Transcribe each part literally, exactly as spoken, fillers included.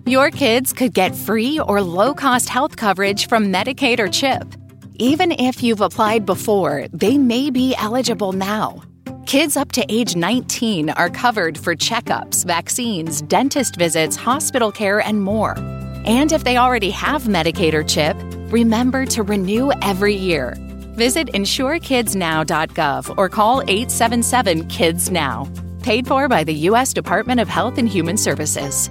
Your kids could get free or low-cost health coverage from Medicaid or CHIP. Even if you've applied before, they may be eligible now. Kids up to age nineteen are covered for checkups, vaccines, dentist visits, hospital care, and more. And if they already have Medicaid or CHIP, remember to renew every year. Visit insure kids now dot gov or call eight seven seven kids now. Paid for by the U S Department of Health and Human Services.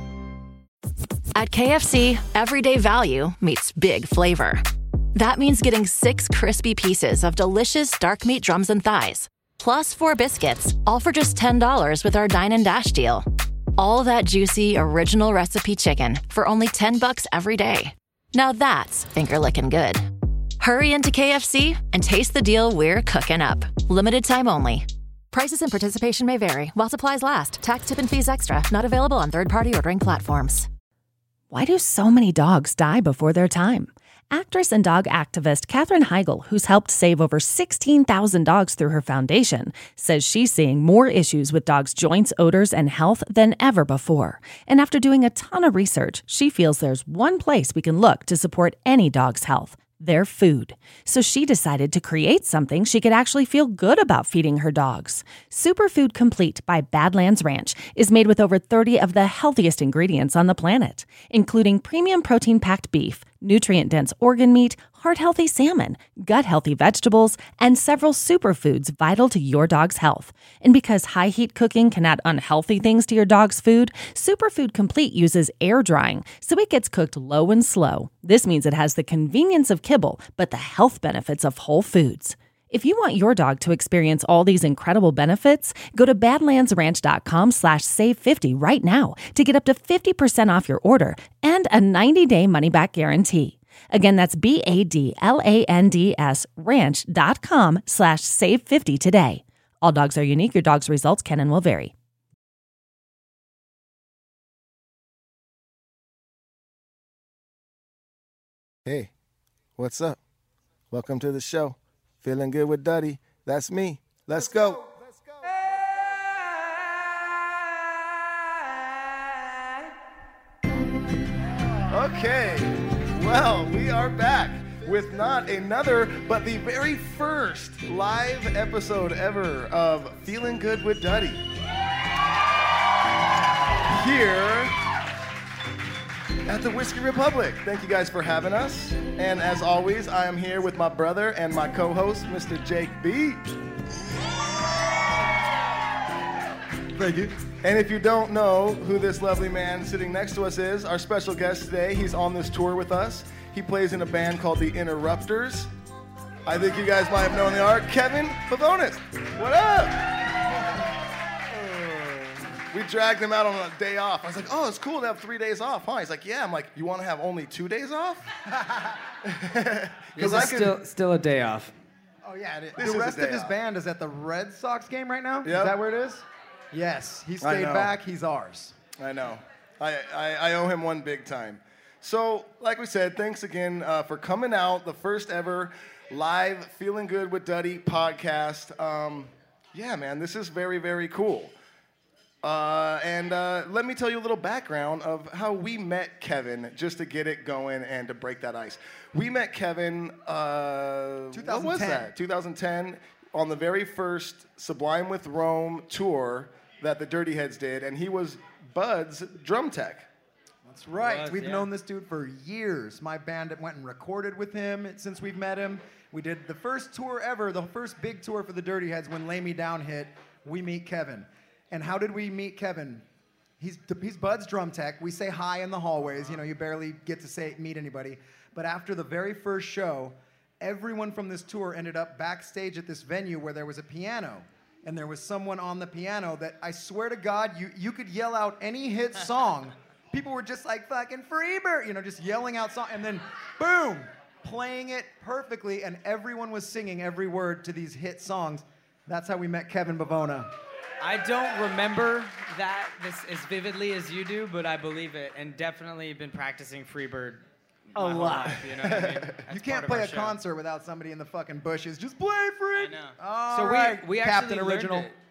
At K F C, everyday value meets big flavor. That means getting six crispy pieces of delicious dark meat drums and thighs, plus four biscuits, all for just ten dollars with our Dine and Dash deal. All that juicy, original recipe chicken for only ten bucks every day. Now that's finger-licking good. Hurry into K F C and taste the deal we're cooking up. Limited time only. Prices and participation may vary while supplies last. Tax, tip, and fees extra. Not available on third-party ordering platforms. Why do so many dogs die before their time? Actress and dog activist Katherine Heigl, who's helped save over sixteen thousand dogs through her foundation, says she's seeing more issues with dogs' joints, odors, and health than ever before. And after doing a ton of research, she feels there's one place we can look to support any dog's health: their food. So she decided to create something she could actually feel good about feeding her dogs. Superfood Complete by Badlands Ranch is made with over thirty of the healthiest ingredients on the planet, including premium protein-packed beef, nutrient-dense organ meat, heart-healthy salmon, gut-healthy vegetables, and several superfoods vital to your dog's health. And because high-heat cooking can add unhealthy things to your dog's food, Superfood Complete uses air drying, so it gets cooked low and slow. This means it has the convenience of kibble, but the health benefits of whole foods. If you want your dog to experience all these incredible benefits, go to badlandsranch.com slash save 50 right now to get up to fifty percent off your order and a ninety-day money-back guarantee. Again, that's B-A-D-L-A-N-D-S ranch.com slash save 50 today. All dogs are unique. Your dog's results can and will vary. Hey, what's up? Welcome to the show. Feeling good with Duddy. That's me. Let's, Let's go. go. Let's go. Okay, well, we are back with not another, but the very first live episode ever of Feeling Good with Duddy. Here at the Whiskey Republic. Thank you guys for having us. And as always, I am here with my brother and my co-host, Mister Jake B. Thank you. And if you don't know who this lovely man sitting next to us is, our special guest today, he's on this tour with us. He plays in a band called The Interrupters. I think you guys might have known the art. Kevin Pavonis. What up? We dragged him out on a day off. I was like, oh, it's cool to have three days off, huh? He's like, yeah. I'm like, you want to have only two days off? This is still, still a day off. Oh, yeah. The, This the is rest a day of his off. band is at the Red Sox game right now? Yep. Is that where it is? Yes. He I stayed know. back. He's ours. I know. I, I, I owe him one big time. So, like we said, thanks again uh, for coming out. The first ever live Feeling Good with Duddy podcast. Um, yeah, man, this is very, very cool. Uh, and uh, let me tell you a little background of how we met Kevin, just to get it going and to break that ice. We met Kevin, uh, what was that? twenty ten, on the very first Sublime with Rome tour that the Dirty Heads did, and he was Bud's drum tech. That's right. Was, we've yeah. known this dude for years. My band went and recorded with him since we've met him. We did the first tour ever, the first big tour for the Dirty Heads when Lay Me Down hit. We meet Kevin. And how did we meet Kevin? He's, he's Bud's drum tech. We say hi in the hallways. You know, you barely get to say meet anybody. But after the very first show, everyone from this tour ended up backstage at this venue where there was a piano. And there was someone on the piano that I swear to God, you, you could yell out any hit song. People were just like, fucking Freebird, you know, just yelling out song. And then, boom, playing it perfectly. And everyone was singing every word to these hit songs. That's how we met Kevin Bavona. I don't remember that this as vividly as you do, but I believe it, and definitely been practicing Freebird A my whole lot. life, you know what I mean? That's You part can't of play our a show. concert without somebody in the fucking bushes. Just play free. I know. All so right, we we Captain actually Original. learned it.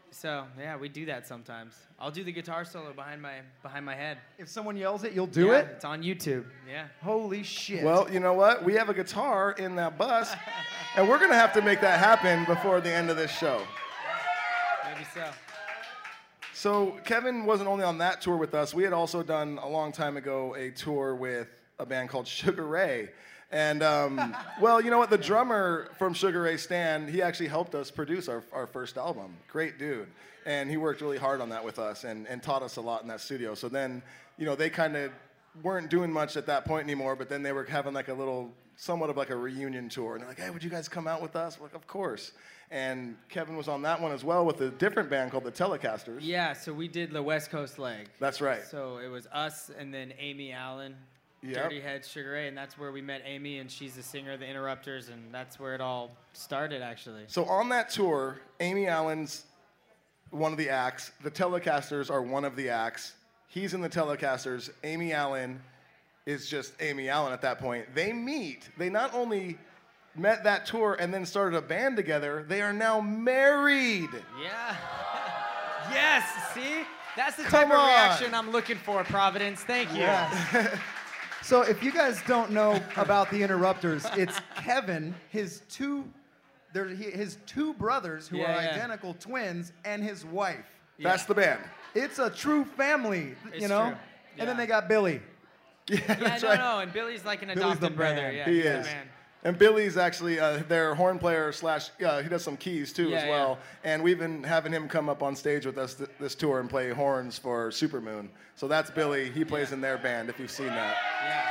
So yeah, we do that sometimes. I'll do the guitar solo behind my behind my head. If someone yells it, you'll do Yeah, it? It's on YouTube. Yeah. Holy shit. Well, you know what? We have a guitar in that bus, and we're going to have to make that happen before the end of this show. Maybe so. So Kevin wasn't only on that tour with us. We had also done a long time ago a tour with a band called Sugar Ray. And, um, well, you know what? The drummer from Sugar Ray, Stan, he actually helped us produce our, our first album. Great dude. And he worked really hard on that with us and, and taught us a lot in that studio. So then, you know, they kind of weren't doing much at that point anymore, but then they were having like a little, somewhat of like a reunion tour. And they're like, hey, would you guys come out with us? We're like, of course. And Kevin was on that one as well with a different band called the Telecasters. Yeah, so we did the West Coast leg. That's right. So it was us and then Amy Allen, Yep. Dirty Head, Sugar Ray, and that's where we met Amy, and she's the singer of the Interrupters, and that's where it all started, actually. So on that tour, Amy Allen's one of the acts. The Telecasters are one of the acts. He's in the Telecasters. Amy Allen is just Amy Allen at that point. They meet. They not only met that tour and then started a band together, they are now married. Yeah. Yes, see? That's the Come type of on. reaction I'm looking for, Providence. Thank you. Yes. So if you guys don't know about the Interrupters, it's Kevin, his two, there, his two brothers who Yeah, are yeah. identical twins, and his wife. That's the band. It's a true family, It's you know? true. And then Yeah. they got Billy. Yeah, Yeah, that's no, right. no, and Billy's like an Billy's adopted the brother. man. Yeah, He he's the is. man. And Billy's actually uh, their horn player slash, uh, he does some keys too Yeah, as well. And we've been having him come up on stage with us th- this tour and play horns for Supermoon. So that's Billy. He plays in their band, if you've seen that. Yeah.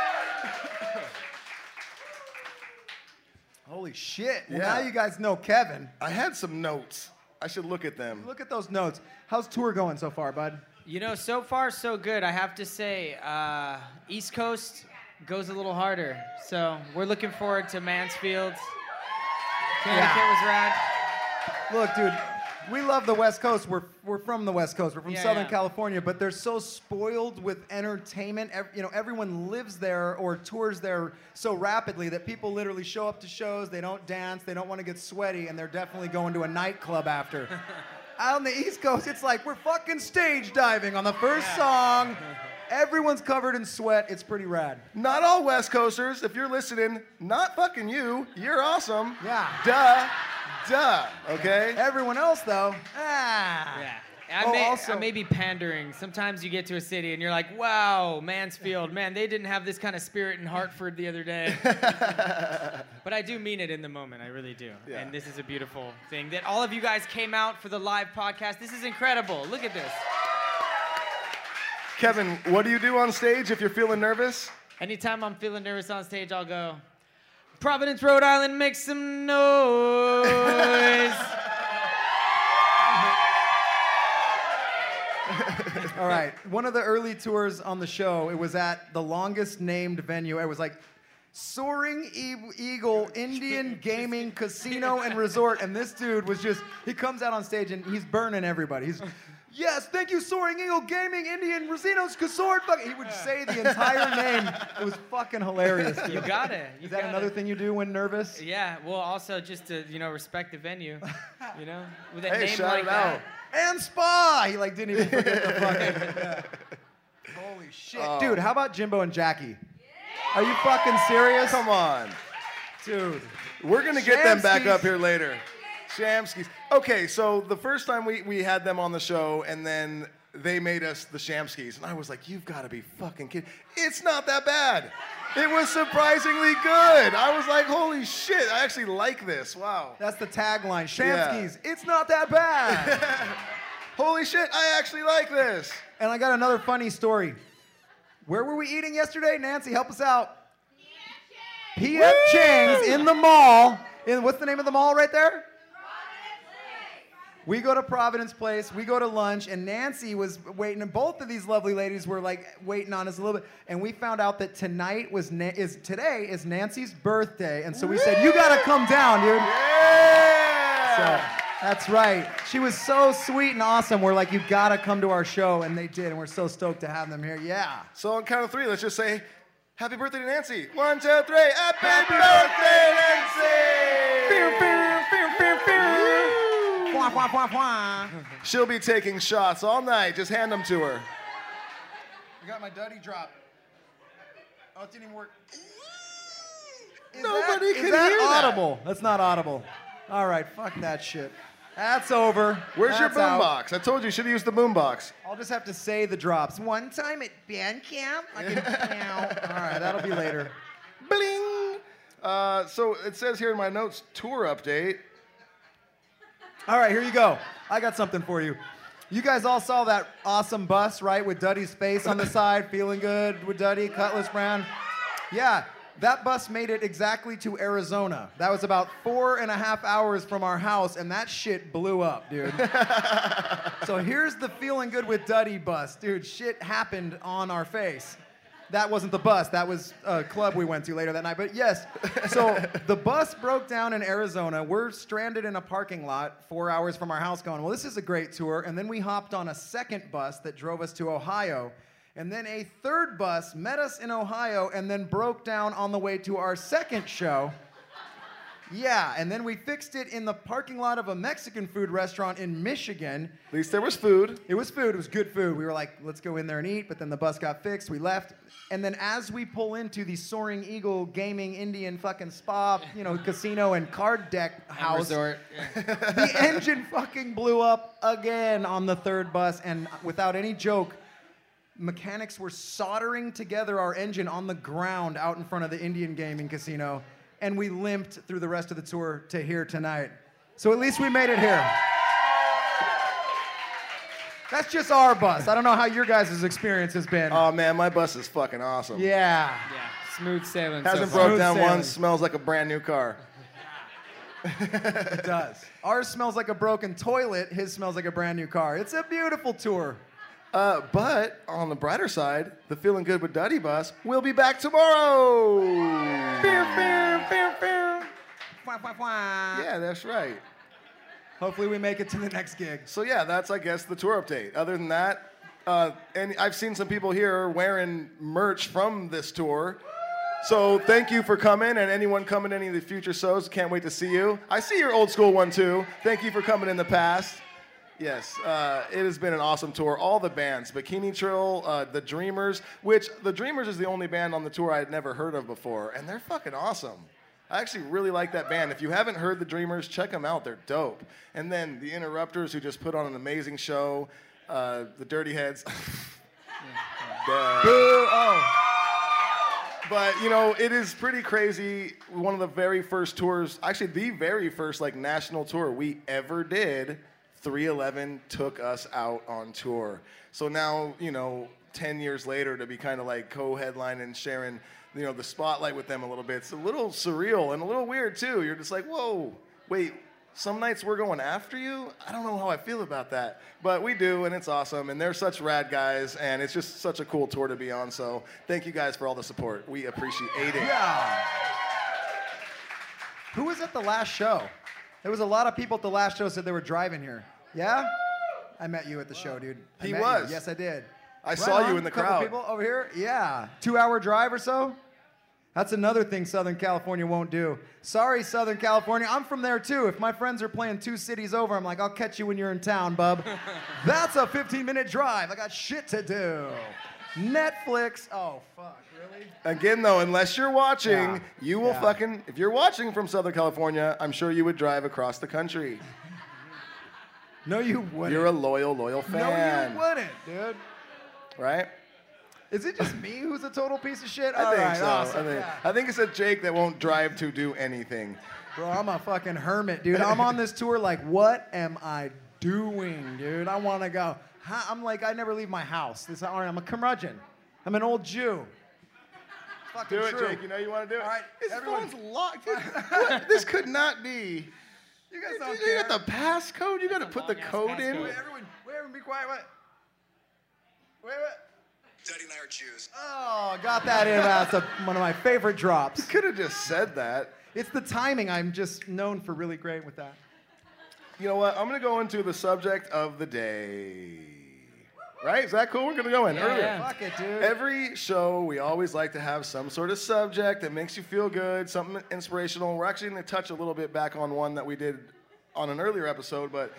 Holy shit. Well, Yeah. now you guys know Kevin. I had some notes. I should look at them. Look at those notes. How's tour going so far, bud? You know, so far so good. I have to say, uh, East Coast goes a little harder. So we're looking forward to Mansfield. Connecticut was rad. Look, dude, we love the West Coast. We're, we're from the West Coast. We're from Yeah, Southern yeah. California, but they're so spoiled with entertainment. Ev- you know, everyone lives there or tours there so rapidly that people literally show up to shows, they don't dance, they don't want to get sweaty, and they're definitely going to a nightclub after. Out on the East Coast, it's like we're fucking stage diving on the first song. Everyone's covered in sweat. It's pretty rad. Not all West Coasters, if you're listening, not fucking you. You're awesome. Yeah. Duh. Duh. Okay? Everyone else, though, ah. Yeah. I, Oh, may, also- I may be pandering. Sometimes you get to a city and you're like, wow, Mansfield, man, they didn't have this kind of spirit in Hartford the other day. But I do mean it in the moment. I really do. Yeah. And this is a beautiful thing that all of you guys came out for the live podcast. This is incredible. Look at this. Kevin, what do you do on stage if you're feeling nervous? Anytime I'm feeling nervous on stage, I'll go, Providence, Rhode Island, make some noise. All right. One of the early tours on the show, it was at the longest named venue. It was like Soaring e- Eagle Indian Gaming Casino and Resort. And this dude was just, he comes out on stage and he's burning everybody. He's, yes, thank you, Soaring Eagle Gaming Indian Resinos Resort. Fuck-" He would say the entire name. It was fucking hilarious, dude. You got it. You Is that got another it. thing you do when nervous? Yeah, well, also just to, you know, respect the venue, you know, with a Hey, name shout like it that. out. And Spa! He like didn't even forget the fucking. Yeah. Holy shit. Oh. Dude, how about Jimbo and Jackie? Are you fucking serious? Come on. Dude. We're going to get them back Shamskis. up here later. Shamskis. Okay, so the first time we, we had them on the show, and then they made us the Shamskis, and I was like, you've got to be fucking kidding. It's not that bad. It was surprisingly good. I was like, holy shit, I actually like this. Wow. That's the tagline. Shamskis, it's not that bad. Holy shit, I actually like this. And I got another funny story. Where were we eating yesterday? Nancy, help us out. P F Chang's in the mall. In, what's the name of the mall right there? We go to Providence Place, we go to lunch, and Nancy was waiting, and both of these lovely ladies were like waiting on us a little bit, and we found out that tonight was, Na- is today is Nancy's birthday, and so we said, you gotta come down, dude. Yeah. So, that's right. She was so sweet and awesome. We're like, you gotta come to our show, and they did, and we're so stoked to have them here. Yeah. So on count of three, let's just say, happy birthday to Nancy. One, two, three. Happy birthday, Nancy! Wah, Wah, wah, wah, wah. She'll be taking shots all night. Just hand them to her. I got my Duddy drop. Oh, it didn't even work. Is Nobody that, can is that hear that. audible? That's not audible. All right, fuck that shit. That's over. Where's That's your out. boombox? I told you you should have used the boombox. I'll just have to say the drops. One time at band camp, I can. All right, that'll be later. Bling! Uh, so it says here in my notes, tour update. All right, here you go. I got something for you. You guys all saw that awesome bus, right, with Duddy's face on the side, feeling good with Duddy, Cutlass Brown. Yeah, that bus made it exactly to Arizona. That was about four and a half hours from our house, and that shit blew up, dude. So here's the Feeling Good with Duddy bus. Dude, shit happened on our face. That wasn't the bus. That was a club we went to later that night. But yes, so the bus broke down in Arizona. We're stranded in a parking lot four hours from our house going, well, this is a great tour. And then we hopped on a second bus that drove us to Ohio. And then a third bus met us in Ohio and then broke down on the way to our second show. Yeah, and then we fixed it in the parking lot of a Mexican food restaurant in Michigan. At least there was food. It was food. It was good food. We were like, let's go in there and eat, but then the bus got fixed. We left. And then as we pull into the Soaring Eagle Gaming Indian fucking spa, you know, casino and card deck house, Resort. Yeah. the engine fucking blew up again on the third bus. And without any joke, mechanics were soldering together our engine on the ground out in front of the Indian Gaming Casino. And we limped through the rest of the tour to here tonight. So at least we made it here. That's just our bus. I don't know how your guys' experience has been. Oh man, my bus is fucking awesome. Yeah. Yeah, smooth sailing. Hasn't so far. broke down Smooth sailing. once, smells like a brand new car. It does. Ours smells like a broken toilet. His smells like a brand new car. It's a beautiful tour. Uh, but on the brighter side, the Feeling Good with Duddy bus will be back tomorrow. Yeah, that's right. Hopefully we make it to the next gig. So yeah, that's I guess the tour update. Other than that, uh, and I've seen some people here wearing merch from this tour. So thank you for coming, and anyone coming to any of the future shows, can't wait to see you. I see your old school one too. Thank you for coming in the past. Yes, uh, it has been an awesome tour. All the bands, Bikini Trill, uh, The Dreamers, which The Dreamers is the only band on the tour I had never heard of before, and they're fucking awesome. I actually really like that band. If you haven't heard The Dreamers, check them out. They're dope. And then The Interrupters, who just put on an amazing show. Uh, the Dirty Heads. Duh. Oh. But, you know, it is pretty crazy. One of the very first tours, actually the very first, like, national tour we ever did, three eleven took us out on tour. So now, you know, ten years later to be kind of like co-headlining and sharing, you know, the spotlight with them a little bit, it's a little surreal and a little weird too. You're just like, whoa, wait, some nights we're going after you? I don't know how I feel about that. But we do, and it's awesome, and they're such rad guys, and it's just such a cool tour to be on. So thank you guys for all the support. We appreciate it. Yeah. Who was at the last show? There was a lot of people at the last show said they were driving here. Yeah? I met you at the show, dude. I He met was. You. Yes, I did. I Right saw you on. in the Couple crowd. people over here? Yeah. Two-hour drive or so? That's another thing Southern California won't do. Sorry, Southern California. I'm from there, too. If my friends are playing two cities over, I'm like, I'll catch you when you're in town, bub. That's a fifteen-minute drive. I got shit to do. Netflix. Oh, fuck. Really? Again, though, unless you're watching, Yeah. you will Yeah. fucking, if you're watching from Southern California, I'm sure you would drive across the country. No, you wouldn't. You're a loyal, loyal fan. No, you wouldn't, dude. Right? Is it just me who's a total piece of shit? I All think right, so. awesome. I, think, Yeah. I think it's a Jake that won't drive to do anything. Bro, I'm a fucking hermit, dude. I'm on this tour like, what am I doing, dude? I want to go. Ha- I'm like, I never leave my house. This, I'm a curmudgeon. I'm an old Jew. It's fucking Do it, true. Jake. You know you want to do it. All right, His everyone- phone's locked. What? This could not be. You guys You, don't you care. got the passcode? You got to put the long-ass code in? passcode. Wait, everyone, wait, everyone, be quiet. Wait. Wait, wait. Daddy and I are Jews. Oh, got that in. That's a, one of my favorite drops. You could have just said that. It's the timing. I'm just known for really great with that. You know what? I'm going to go into the subject of the day. Right? Is that cool? We're going to go in Yeah, earlier. yeah. Fuck it, dude. Every show, we always like to have some sort of subject that makes you feel good, something inspirational. We're actually going to touch a little bit back on one that we did on an earlier episode, but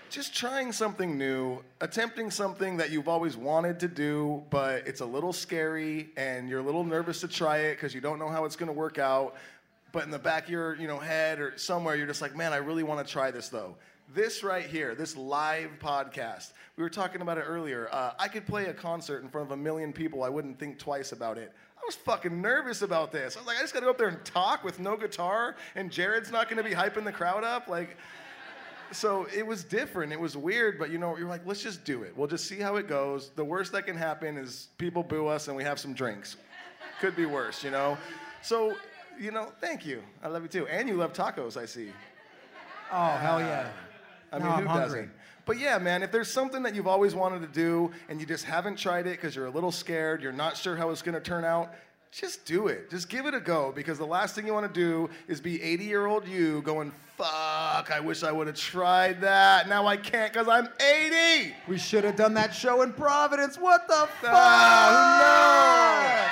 just trying something new, attempting something that you've always wanted to do, but it's a little scary and you're a little nervous to try it because you don't know how it's going to work out. But in the back of your, you know, head or somewhere, you're just like, man, I really want to try this though. This right here, this live podcast, we were talking about it earlier. Uh, I could play a concert in front of a million people. I wouldn't think twice about it. I was fucking nervous about this. I was like, I just got to go up there and talk with no guitar, and Jared's not going to be hyping the crowd up. Like, so it was different. It was weird, but you know, you're like, let's just do it. We'll just see how it goes. The worst that can happen is people boo us and we have some drinks. Could be worse, you know? So, you know, thank you. I love you too. And you love tacos, I see. Oh, hell yeah. I No, mean, I'm who hungry. doesn't? But yeah, man, if there's something that you've always wanted to do and you just haven't tried it because you're a little scared, you're not sure how it's going to turn out, just do it. Just give it a go, because the last thing you want to do is be eighty-year-old you going, fuck, I wish I would have tried that. Now I can't because I'm eighty. We should have done that show in Providence. What the fuck? Ah,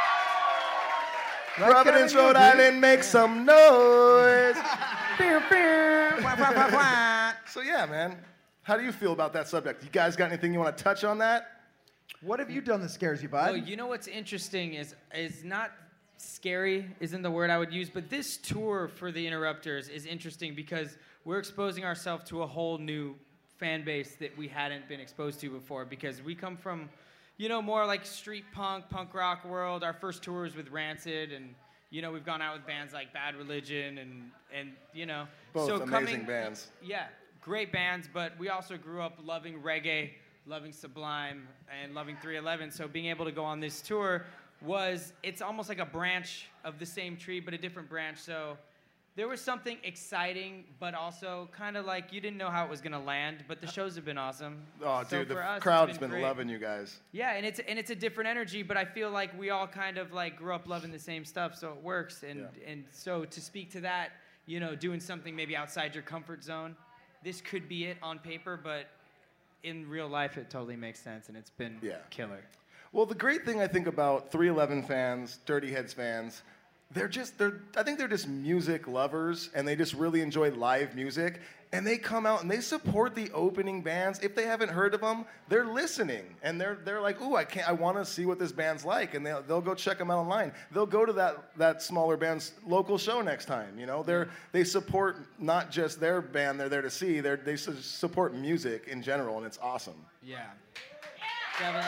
Right, Providence, Kevin? Rhode You agree? Island, make some noise. Pew, pew. Wah, wah, wah, wah. So yeah, man, how do you feel about that subject? You guys got anything you want to touch on that? What have you done that scares you, bud? Well, you know what's interesting is is not scary isn't the word I would use, but this tour for the Interrupters is interesting because we're exposing ourselves to a whole new fan base that we hadn't been exposed to before, because we come from, you know, more like street punk, punk rock world. Our first tour was with Rancid, and you know, we've gone out with bands like Bad Religion and and you know, Both so amazing coming, bands. Yeah, great bands, but we also grew up loving reggae, loving Sublime, and loving three eleven. So being able to go on this tour was, it's almost like a branch of the same tree, but a different branch. So there was something exciting, but also kind of like you didn't know how it was going to land, but the shows have been awesome. Oh, So dude, the for us, it's crowd's been great. loving you guys. Yeah, and it's and it's a different energy, but I feel like we all kind of like grew up loving the same stuff, so it works. And Yeah. and so to speak to that, you know, doing something maybe outside your comfort zone, this could be it on paper, but in real life, it totally makes sense, and it's been Yeah. killer. Well, the great thing I think about three eleven fans, Dirty Heads fans, they're just, they're, I think they're just music lovers, and they just really enjoy live music, and they come out and they support the opening bands. If they haven't heard of them, they're listening, and they're they're like, ooh, I can't, I want to see what this band's like, and they'll they'll go check them out online. They'll go to that that smaller band's local show next time. You know, they're they support not just their band they're there to see, they they su- support music in general, and it's awesome. Yeah. Definitely.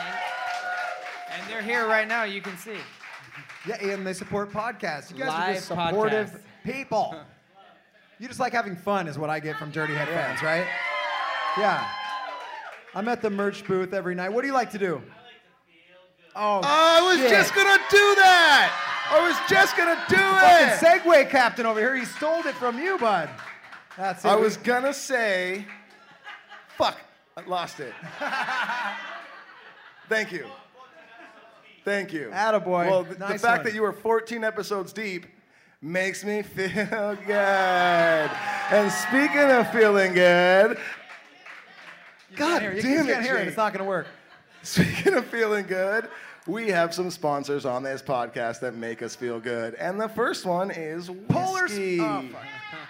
And they're here right now, you can see. Yeah, and they support podcasts. You guys are Live just supportive podcasts. people. You just like having fun is what I get from Dirty Head fans, right? Yeah. I'm at the merch booth every night. What do you like to do? Oh, I was shit. just gonna do that. I was just gonna do it. Fucking Segway captain over here. He stole it from you, bud. That's it. I We- was gonna say, fuck, I lost it. Thank you. Thank you. Attaboy. Well, th- Nice the fact one. that you were fourteen episodes deep makes me feel good. And speaking of feeling good, You God can't hear it. You damn just it, can't hear it. Jake. It's not going to work. Speaking of feeling good, we have some sponsors on this podcast that make us feel good. And the first one is Polar whiskey. Sp- oh, fuck.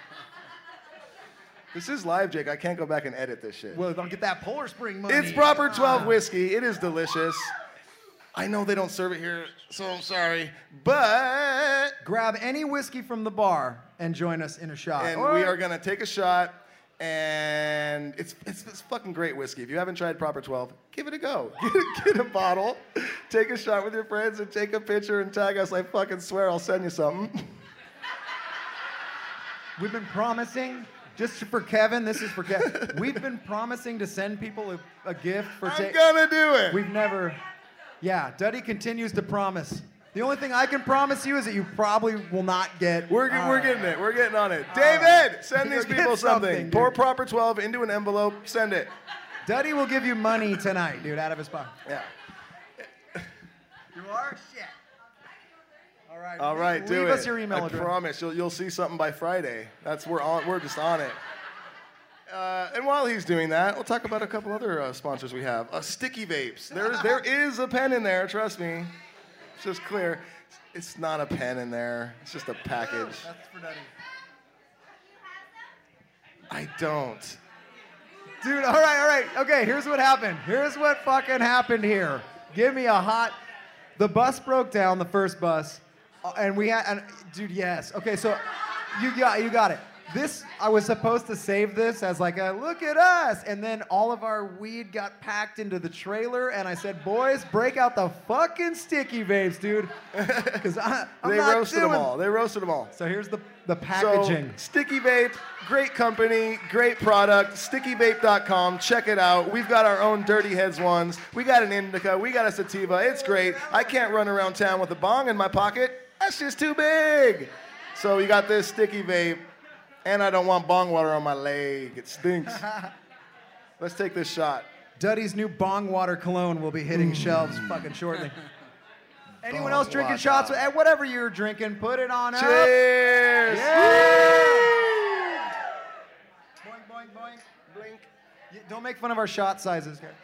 This is live, Jake. I can't go back and edit this shit. Well, don't get that Polar Spring money. It's proper twelve Ah. whiskey. It is delicious. I know they don't serve it here, so I'm sorry. But, Grab any whiskey from the bar and join us in a shot. and Or- we are going to take a shot. And it's, it's it's fucking great whiskey. If you haven't tried Proper twelve, give it a go. Get, get a bottle, take a shot with your friends, and take a picture and tag us. I fucking swear I'll send you something. We've been promising, just for Kevin, this is for Kevin. We've been promising to send people a, a gift for. I'm ta- gonna do it. We've never. Yeah, Duddy continues to promise. The only thing I can promise you is that you probably will not get. We're, uh, we're getting it. We're getting on it. David, send Go these get people something. something, dude. Pour Proper twelve into an envelope. Send it. Duddy will give you money tonight, dude, out of his pocket. Yeah. You are shit. All right. All right, do Leave it. us your email I address. promise you'll you'll see something by Friday. That's we're on. We're just on it. Uh, and while he's doing that, we'll talk about a couple other uh, sponsors we have. Uh, Sticky Vapes. There there is a pen in there. Trust me. It's just clear. It's not a pen in there. It's just a package. That's for Duddy. I don't. Dude, all right, all right. Okay, here's what happened. Here's what fucking happened here. Give me a hot... The bus broke down, the first bus, uh, and we had... And, dude, yes. Okay, so you got, you got it. This, I was supposed to save this as like a, look at us, and then all of our weed got packed into the trailer, and I said, boys, break out the fucking sticky vapes, dude. Because I'm they not roasted doing... them all. They roasted them all. So here's the, the packaging. So, Sticky Vape, great company, great product, sticky vape dot com. Check it out. We've got our own Dirty Heads ones. We got an indica. We got a sativa. It's great. I can't run around town with a bong in my pocket. That's just too big. So you got this Sticky Vape. And I don't want bong water on my leg. It stinks. Let's take this shot. Duddy's new bong water cologne will be hitting shelves fucking shortly. Anyone bong else drinking water. Shots? Eh, whatever you're drinking, put it on up. Cheers! Yeah! Boing, boing, boing. Blink. You, don't make fun of our shot sizes here.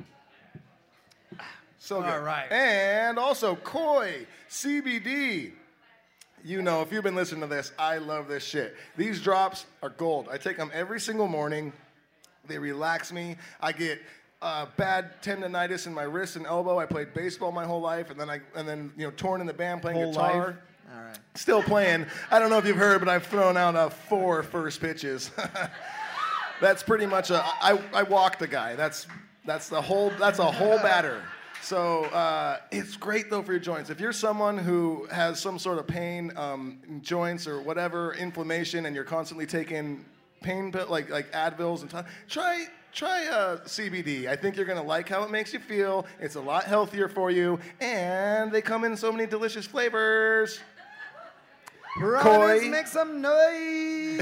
So good. All right. And also Koi C B D. You know, if you've been listening to this, I love this shit. These drops are gold. I take them every single morning. They relax me. I get uh, bad tendonitis in my wrist and elbow. I played baseball my whole life, and then I and then you know torn in the band playing whole guitar. Life? All right. Still playing. I don't know if you've heard, but I've thrown out uh, four first pitches. That's pretty much a. I I walk the guy. That's that's the whole. That's a whole batter. So uh, it's great, though, for your joints. If you're someone who has some sort of pain um, in joints or whatever, inflammation, and you're constantly taking pain pill, like like Advils and t- try try uh, C B D. I think you're going to like how it makes you feel. It's a lot healthier for you, and they come in so many delicious flavors. Brothers, make some noise.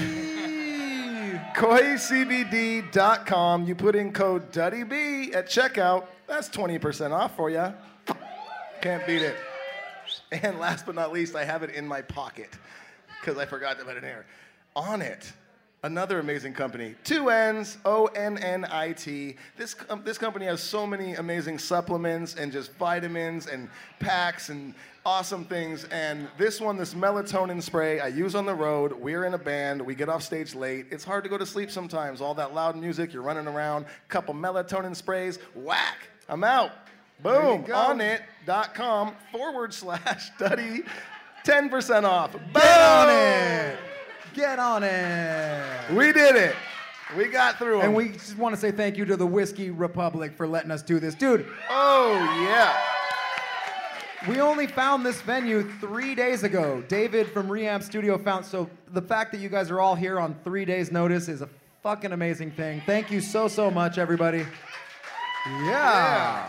Koi C B D dot com. You put in code DuddyB at checkout. That's twenty percent off for you. Can't beat it. And last but not least, I have it in my pocket because I forgot to put it in here. On it, another amazing company. Two N's, O N N I T. This, um, this company has so many amazing supplements and just vitamins and packs and awesome things. And this one, this melatonin spray, I use on the road. We're in a band. We get off stage late. It's hard to go to sleep sometimes. All that loud music, you're running around. Couple melatonin sprays, whack. I'm out. Boom. Onnit.com forward slash Duddy. ten percent off. Boom. Get on it. Get on it. We did it. We got through them. And we just want to say thank you to the Whiskey Republic for letting us do this. Dude. Oh, yeah. We only found this venue three days ago. David from Reamp Studio found, so the fact that you guys are all here on three days' notice is a fucking amazing thing. Thank you so, so much, everybody. Yeah. yeah.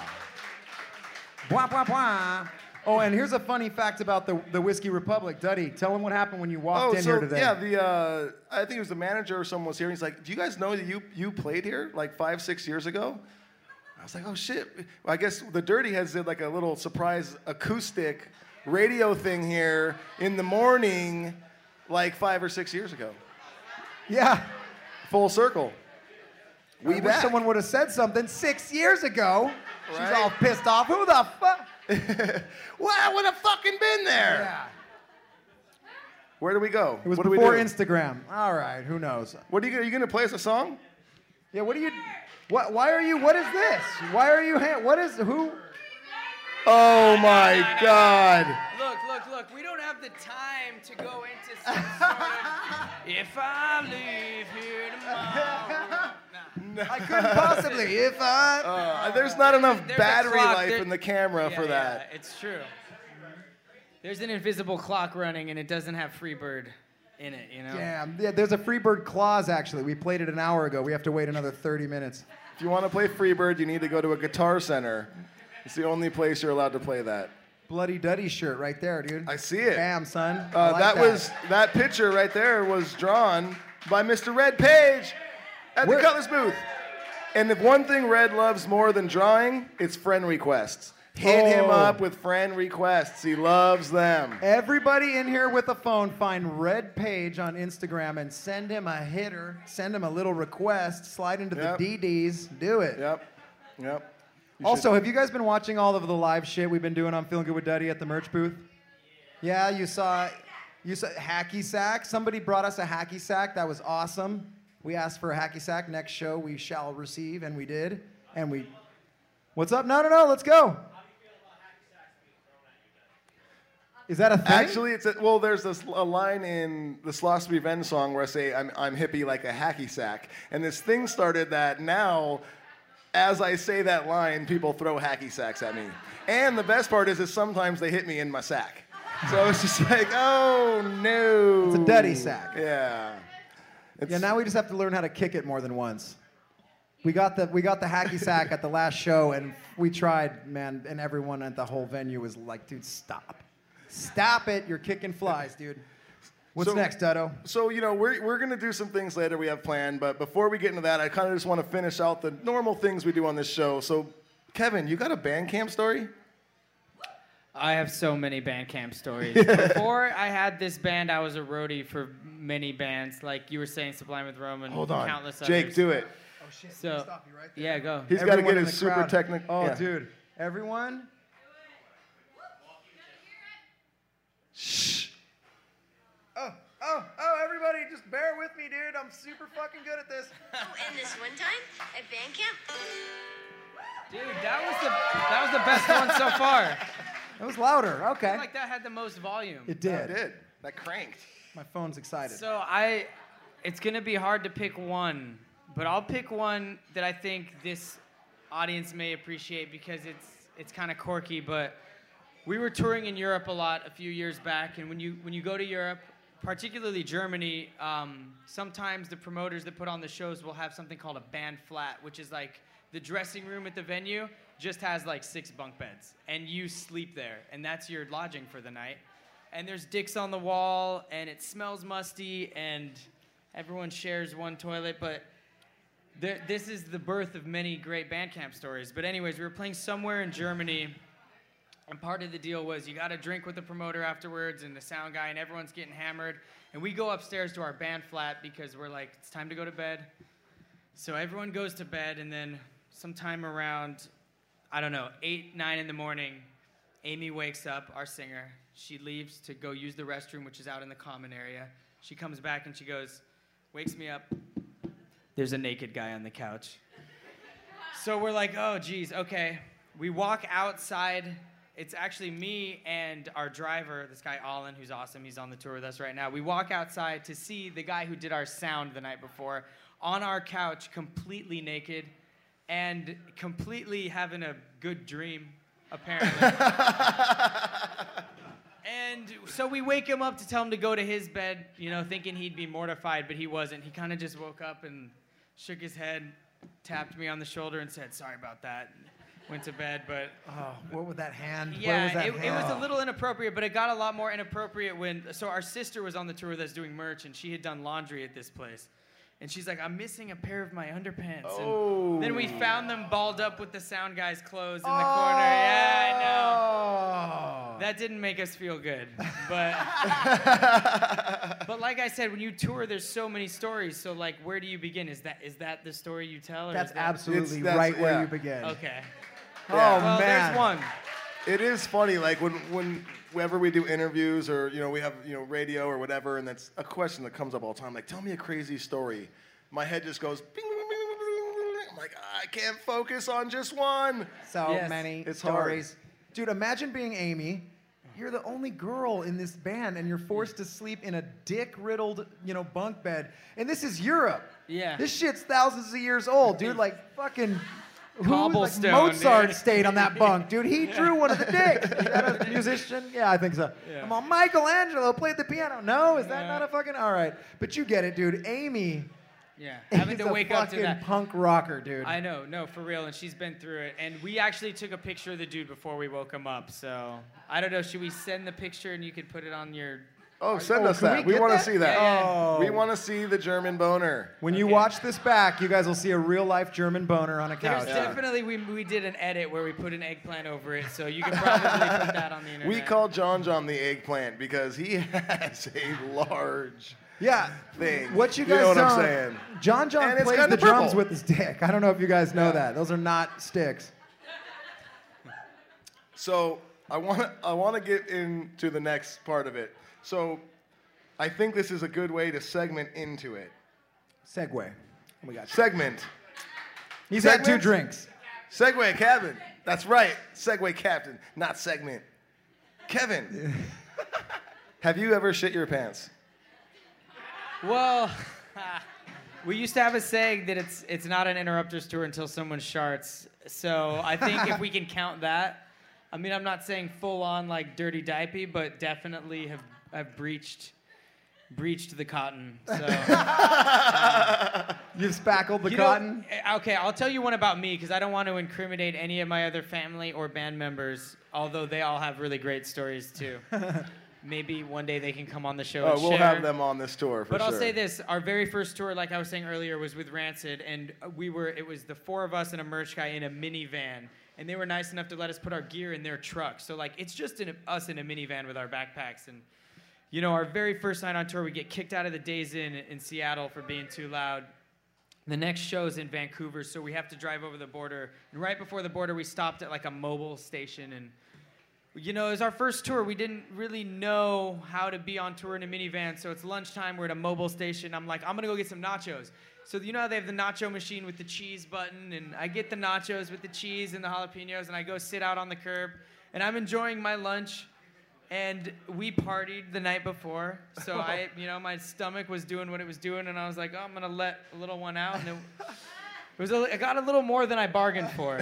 Bwah, bwah, bwah. Oh, and here's a funny fact about the, the Whiskey Republic. Duddy, tell them what happened when you walked oh, in so, here today. Yeah, the uh, I think it was the manager or someone was here. And he's like, do you guys know that you, you played here like five, six years ago? I was like, oh, shit. Well, I guess the Dirty Heads did like a little surprise acoustic radio thing here in the morning like five or six years ago. Yeah. Full circle. We I back. wish someone would have said something six years ago. Right? She's all pissed off. Who the fuck? Well, I would have fucking been there. Yeah. Where do we go? It was what do before we do? Instagram. All right, who knows? What are you, are you going to play us a song? Yeah, what are you... What, why are you... What is this? Why are you... Ha- what is... Who... Oh, my God. Look, look, look. We don't have the time to go into some sort of... If I leave here tomorrow... No. I couldn't possibly. If I... Uh, there's not enough There's battery clock. life There, in the camera yeah, for that. Yeah, it's true. There's an invisible clock running, and it doesn't have Freebird in it, you know? Yeah, yeah, there's a Freebird clause, actually. We played it an hour ago. We have to wait another thirty minutes. If you want to play Freebird, you need to go to a Guitar Center. It's the only place you're allowed to play that. Bloody Duddy shirt right there, dude. I see it. Damn, son. Uh, I like that, that was that picture right there was drawn by Mister Red Page at Where- the Cutlass booth. And if one thing Red loves more than drawing, it's friend requests. Hit Oh. him up with friend requests. He loves them. Everybody in here with a phone, find Red Page on Instagram and send him a hitter. Send him a little request. Slide into Yep. the D Ds. Do it. Yep. Yep. You Also, should- have you guys been watching all of the live shit we've been doing on Feeling Good with Duddy at the merch booth? Yeah, you saw, you saw hacky sack. Somebody brought us a hacky sack. That was awesome. We asked for a hacky sack. Next show we shall receive, and we did. And we. What's up? No, no, no. Let's go. Is that a thing? Actually, it's a, well. There's this a line in the Sloss Revenge song where I say I'm I'm hippie like a hacky sack, and this thing started that now, as I say that line, people throw hacky sacks at me. And the best part is, is sometimes they hit me in my sack. So it's just like, oh no. It's a duddy sack. Yeah. It's, Yeah. Now we just have to learn how to kick it more than once. We got the we got the hacky sack at the last show, and we tried, man, and everyone at the whole venue was like, dude, stop. Stop it, you're kicking flies, dude. What's So- next, Dutto? So, you know, we're, we're going to do some things later we have planned, but before we get into that, I kind of just want to finish out the normal things we do on this show. So, Kevin, you got a Bandcamp story? I have so many Bandcamp stories. Before I had this band, I was a roadie for many bands, like you were saying, Sublime with Rome and Hold on. countless Jake, others. do it. Oh shit, So, stop you right there. yeah, go. He's got to Everyone get in his the super crowd. technical. Oh, yeah. dude. Everyone? Shh. Oh, oh, oh, everybody, just bear with me, dude. I'm super fucking good at this. Oh, and this one time at band camp, Dude, that was the that was the best one so far. That was louder. I Okay. feel like that had the most volume. It That did. did. That cranked. My phone's excited. So I, it's gonna be hard to pick one, but I'll pick one that I think this audience may appreciate because it's it's kind of quirky. But we were touring in Europe a lot a few years back, and when you when you go to Europe, particularly Germany, um, sometimes the promoters that put on the shows will have something called a band flat, which is like the dressing room at the venue just has like six bunk beds, and you sleep there, and that's your lodging for the night. And there's dicks on the wall, and it smells musty, and everyone shares one toilet, but there, this is the birth of many great Bandcamp stories. But anyways, we were playing somewhere in Germany, and part of the deal was you got to drink with the promoter afterwards and the sound guy, and everyone's getting hammered. And we go upstairs to our band flat because we're like, it's time to go to bed. So everyone goes to bed, and then sometime around, I don't know, eight, nine in the morning, Amy wakes up, our singer. She leaves to go use the restroom, which is out in the common area. She comes back and she goes, wakes me up. There's a naked guy on the couch. So we're like, oh, geez, okay. We walk outside. It's actually me and our driver, this guy, Olin, who's awesome. He's on the tour with us right now. We walk outside to see the guy who did our sound the night before on our couch, completely naked and completely having a good dream, apparently. And so we wake him up to tell him to go to his bed, you know, thinking he'd be mortified, but he wasn't. He kind of just woke up and shook his head, tapped me on the shoulder and said, sorry about that. Went to bed, but... Oh, what was that hand? Where Yeah, was that it, hand? it was a little inappropriate, but it got a lot more inappropriate when... So our sister was on the tour with us doing merch, and she had done laundry at this place. And she's like, I'm missing a pair of my underpants. Oh. And then we found them balled up with the sound guy's clothes in the corner. Yeah, I know. Oh. That didn't make us feel good. But but like I said, when you tour, there's so many stories. So like, where do you begin? Is that is that the story you tell? Or That's is that... absolutely It's- that's- right where yeah. you begin. Okay. Oh, Well, man. there's one. It is funny, like when, when whenever we do interviews or you know we have you know radio or whatever, and that's a question that comes up all the time. Like, tell me a crazy story. My head just goes. Bing, bing, bing, bing, bing, bing. I'm like, I can't focus on just one. So Yes. many It's hard. stories. Dude, imagine being Amy. You're the only girl in this band, and you're forced to sleep in a dick-riddled, you know, bunk bed. And this is Europe. Yeah. This shit's thousands of years old, dude. Like fucking who, like Cobblestone, Mozart dude. stayed on that bunk, dude. He drew one of the dicks. Is that a musician? Yeah, I think so. Yeah. I'm all, Michelangelo played the piano. No, is that Yeah. not a fucking? All right, but you get it, dude. Amy. Yeah. Having is to a wake up to fucking that. punk rocker, dude. I know, no, for real, and she's been through it. And we actually took a picture of the dude before we woke him up. So I don't know. Should we send the picture and you could put it on your? Oh, send oh, us can that. we We, get want to that? see that. Yeah, yeah. Oh. We want to see the German boner. When you Okay. watch this back, you guys will see a real life German boner on a There's couch. definitely we we did an edit where we put an eggplant over it, so you can probably put that on the internet. We call John John the eggplant because he has a large Yeah. thing. What you You guys know what I'm don't- saying? John John And it's plays kinda the drums purple. with his dick. I don't know if you guys know Yeah. that. Those are not sticks. So I want to I want to get into the next part of it. So I think this is a good way to segment into it. Segway. We got you. Segment. He's Segment? had two drinks. Segway Captain. That's right. Segway Captain, not segment. Kevin, have you ever shit your pants? Well, we used to have a saying that it's it's not an Interrupters tour until someone sharts. So I think if we can count that, I mean, I'm not saying full on like dirty diaper, but definitely have have breached breached the cotton. So uh, You've spackled the you cotton? know, okay, I'll tell you one about me because I don't want to incriminate any of my other family or band members, although they all have really great stories too. Maybe one day they can come on the show Oh, and we'll share. have them on this tour for But sure. I'll say this: our very first tour, like I was saying earlier, was with Rancid, and we were. It was the four of us and a merch guy in a minivan, and they were nice enough to let us put our gear in their truck. So like, it's just in a, us in a minivan with our backpacks, and you know, our very first night on tour, we get kicked out of the Days Inn in Seattle for being too loud. The next show's in Vancouver, so we have to drive over the border. And right before the border, we stopped at like a mobile station, and you know, it was our first tour. We didn't really know how to be on tour in a minivan, so it's lunchtime. We're at a mobile station. I'm like, I'm gonna go get some nachos. So you know how they have the nacho machine with the cheese button, and I get the nachos with the cheese and the jalapenos, and I go sit out on the curb, and I'm enjoying my lunch. And we partied the night before, so I, you know, my stomach was doing what it was doing, and I was like, oh, I'm gonna let a little one out, and it, it was, a, it got a little more than I bargained for.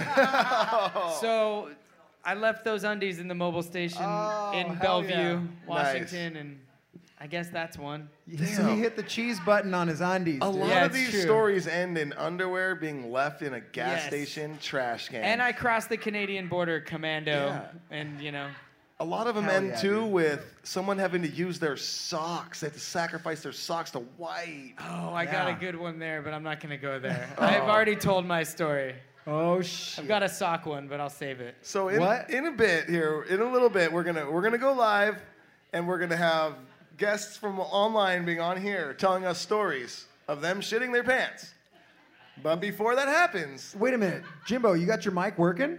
So I left those undies in the mobile station Oh, in hell Bellevue, yeah. Washington, and I guess that's one. So he hit the cheese button on his undies. A dude. lot Yeah, of it's these true. stories end in underwear being left in a gas Yes. station trash can. And I crossed the Canadian border commando, Yeah. and you know. A lot of them Hell end yeah, too dude. with someone having to use their socks. They have to sacrifice their socks to wipe. Oh, I got a Yeah. good one there, but I'm not gonna go there. I've already told my story. Oh, shit. I've got a sock one, but I'll save it. So in, What? in a bit here, in a little bit, we're gonna we're gonna go live, and we're gonna have guests from online being on here telling us stories of them shitting their pants. But before that happens, Wait a minute. Jimbo, you got your mic working?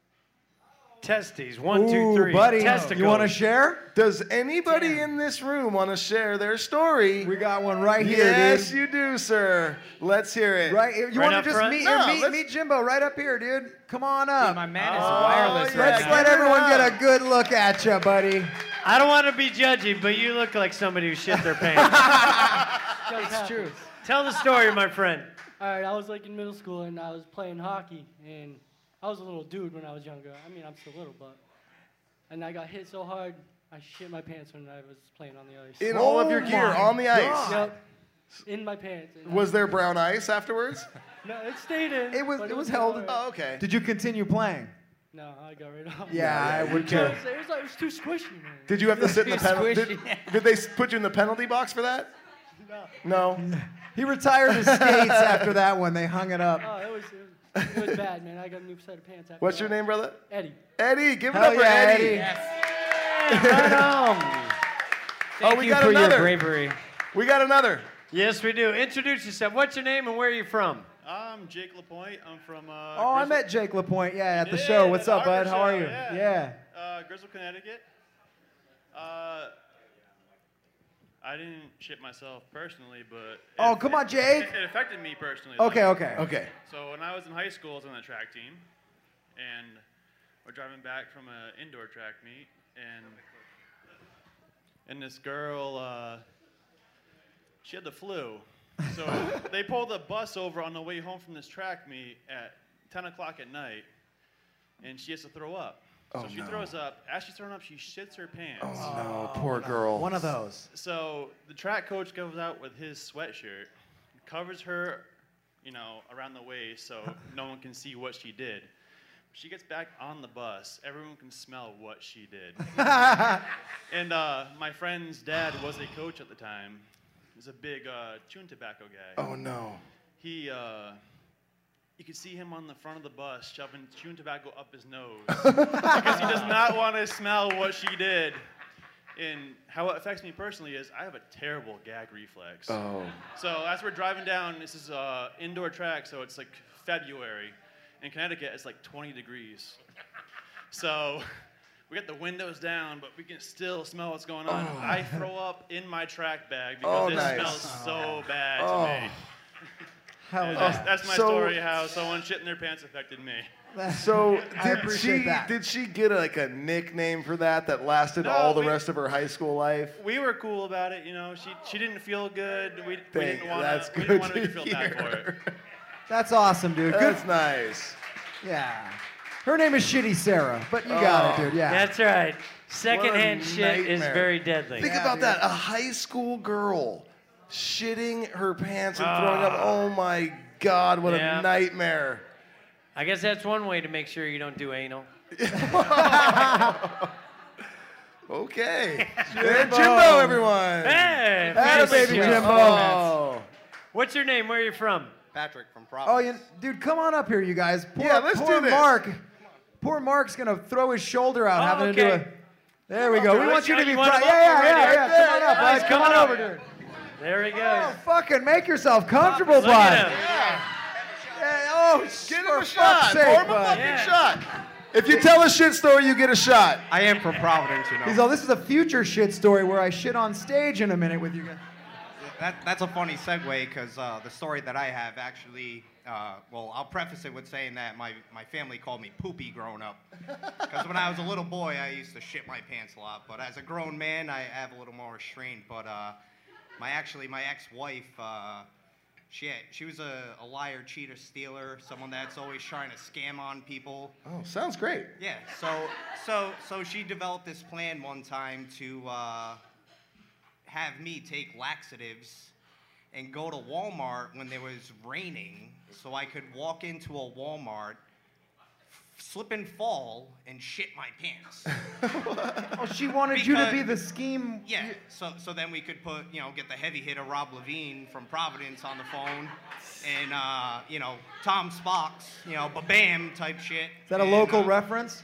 Testes. One, two, three. Ooh, buddy. Testicles. You want to share? does anybody in this room want to share their story? We got one right here, Yes, dude. you do, sir. Let's hear it. Right, you Right want to up just front? meet, No, or meet, let's- meet Jimbo right up here, dude. Come on up. My man is Oh, wireless yeah, right Let's now. let Give it everyone up. get a good look at you, buddy. I don't want to be judgy, but you look like somebody who shit their pants. It's true. Tell the story, my friend. All right, I was like in middle school and I was playing hockey, and I was a little dude when I was younger. I mean, I'm still little, but and I got hit so hard, I shit my pants when I was playing on the ice. In all of your Oh gear, my on the ice. God. Yep, in my pants. And Was there brown ice afterwards? no, it stayed in. It was- but it was still held- all right. Oh, okay. Did you continue playing? No, I got rid of it. Yeah, I would It too. was, it was like it was too squishy, man. Did you have to sit in the Too penalty? Did, squishy. did they s- put you in the penalty box for that? No. No. He retired his skates after that one. They hung it up. Oh, it was, it was it was bad, man. I got a new set of pants. After What's your that. name, brother? Eddie. Eddie. Give it Hell up for yeah, Eddie. Eddie. Yes. Right on. Thank Oh, we you got for another. your bravery. We got another. Yes, we do. Introduce yourself. What's your name and where are you from? I'm Jake Lapointe. I'm from. Uh, Oh, I Grizzle- met Jake Lapointe, yeah, at the Yeah, show. What's at up, the bud? Arbor How are show, you? yeah. Yeah. Uh, Grizzle, Connecticut. Uh, I didn't shit myself personally, but. Oh, it- come on, it- Jake. It, it affected me personally. Okay, like- okay. Okay. So when I was in high school, I was on the track team, and we're driving back from an indoor track meet, and and this girl, uh, she had the flu. So they pulled the bus over on the way home from this track meet at ten o'clock at night, and she has to throw up. So Oh, she no. throws up. As she's throwing up, she shits her pants. Oh, no. Poor girl. One of those. So the track coach goes out with his sweatshirt, covers her, you know, around the waist so no one can see what she did. She gets back on the bus. Everyone can smell what she did. And uh, my friend's dad was a coach at the time. He was a big uh, chewing tobacco guy. Oh, no. He, uh, you could see him on the front of the bus shoving chewing tobacco up his nose because he does not want to smell what she did. And how it affects me personally is I have a terrible gag reflex. Oh. So as we're driving down, this is uh, indoor track, so it's like February. In Connecticut, it's like twenty degrees. So we got the windows down, but we can still smell what's going on. Oh. I throw up in my track bag Oh, because it nice. smells so bad Oh. to me. Hell And yeah. That's, that's my So- story, how someone shitting their pants affected me. So I did appreciate she that. did she get like a nickname for that that lasted No, all the we- rest of her high school life? We were cool about it, you know. She she didn't feel good. We, we Thank- didn't want that's to. We good didn't want her to to feel bad for it. hear. That's awesome, dude. Good. That's nice. Yeah. Her name is Shitty Sarah, but you got Oh. it, dude. Yeah. That's right. Secondhand What a shit is nightmare. very deadly. Think Yeah, about dude. that. A high school girl shitting her pants and throwing up. Oh my God, what Yeah. a nightmare. I guess that's one way to make sure you don't do anal. Okay. There, Jimbo, everyone. Hey, Hey, face baby your Jimbo. formats. What's your name? Where are you from? Patrick from Oh, Providence. you, dude, come on up here, you guys. Poor, Yeah, let's poor do this. Mark. Poor Mark's gonna throw his shoulder out, Oh, having okay. to do a. There we go. We Okay, want you to you be want proud. him Yeah, up yeah, already? yeah, Right yeah. there. Come on up, Oh, bud. he's Come coming on up. over, dude. There he Oh, goes. fucking make yourself comfortable, Look bud. at him. Yeah, oh, Get him for a shot. fuck's sake, Pour him a bud. fucking Yeah. shot. If you tell a shit story, you get a shot. I am from Providence, you know. He's all, this is a future shit story where I shit on stage in a minute with you guys. That, that's a funny segue because uh, the story that I have actually, uh, well, I'll preface it with saying that my, my family called me Poopy growing up. Because when I was a little boy, I used to shit my pants a lot. But as a grown man, I have a little more restraint. But uh, my actually, my ex-wife, uh, she, had, she was a, a liar, cheater, stealer, someone that's always trying to scam on people. Oh, sounds great. Yeah, so so so she developed this plan one time to uh, have me take laxatives and go to Walmart when there was raining, so I could walk into a Walmart, slip and fall, and shit my pants. Oh, she wanted you to Because- be the scheme. Yeah, so so then we could put, you know, get the heavy hitter Rob Levine from Providence on the phone, and uh, you know, Tom Spox, you know, ba-bam type shit. Is that a and, local uh, reference?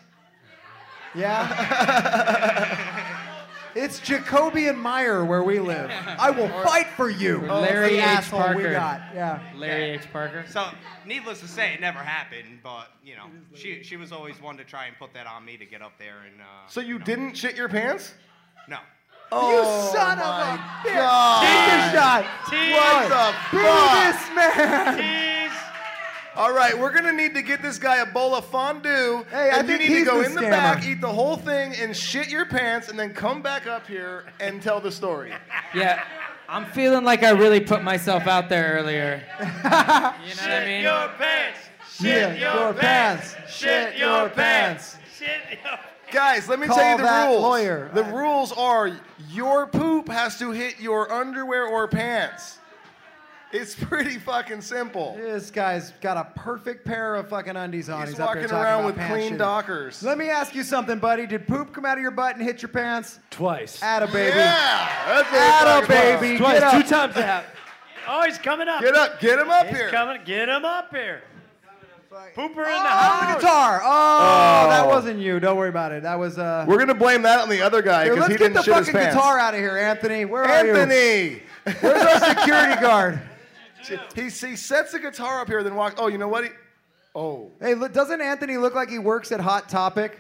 Yeah. It's Jacoby and Meyer where we live. I will fight for you. or Larry the H. asshole we Parker. got. Yeah. Larry H. Parker. So, needless to say, it never happened. But you know, she she was always one to try and put that on me to get up there and. Uh, So you know. didn't shit your pants? No. You son of a bitch. Take a shot. What the Boo fuck? this man. Tease. All right, we're gonna need to get this guy a bowl of fondue, Hey, I and you think need he's to go the in the scammer. back, eat the whole thing, and shit your pants, and then come back up here and tell the story. Yeah, I'm feeling like I really put myself out there earlier. You know what I Shit mean? your pants. Shit Yeah, your, your pants. pants. Shit your pants. Shit your Guys, let me Call tell you the that rules. lawyer. The rules are your poop has to hit your underwear or pants. It's pretty fucking simple. This guy's got a perfect pair of fucking undies on. He's He's, up there walking talking around about with pants clean shit. Dockers. Let me ask you something, buddy. Did poop come out of your butt and hit your pants? Twice. Atta baby. Yeah, that's what we're Atta talking about. baby. Twice. Get up. Two times that. Oh, he's coming up. Get up, get him up He's here. coming. Get him up here. Pooper in the Oh, house. the guitar. Oh, Oh. that wasn't you. Don't worry about it. That was uh. We're gonna blame that on the other guy Here, because let's he get didn't the shit his fucking pants. guitar out of here, Anthony. Where are you? Anthony. Where's our security guard? He, he sets the guitar up here, then walks. Oh, you know what? He, oh. Hey, look, doesn't Anthony look like he works at Hot Topic?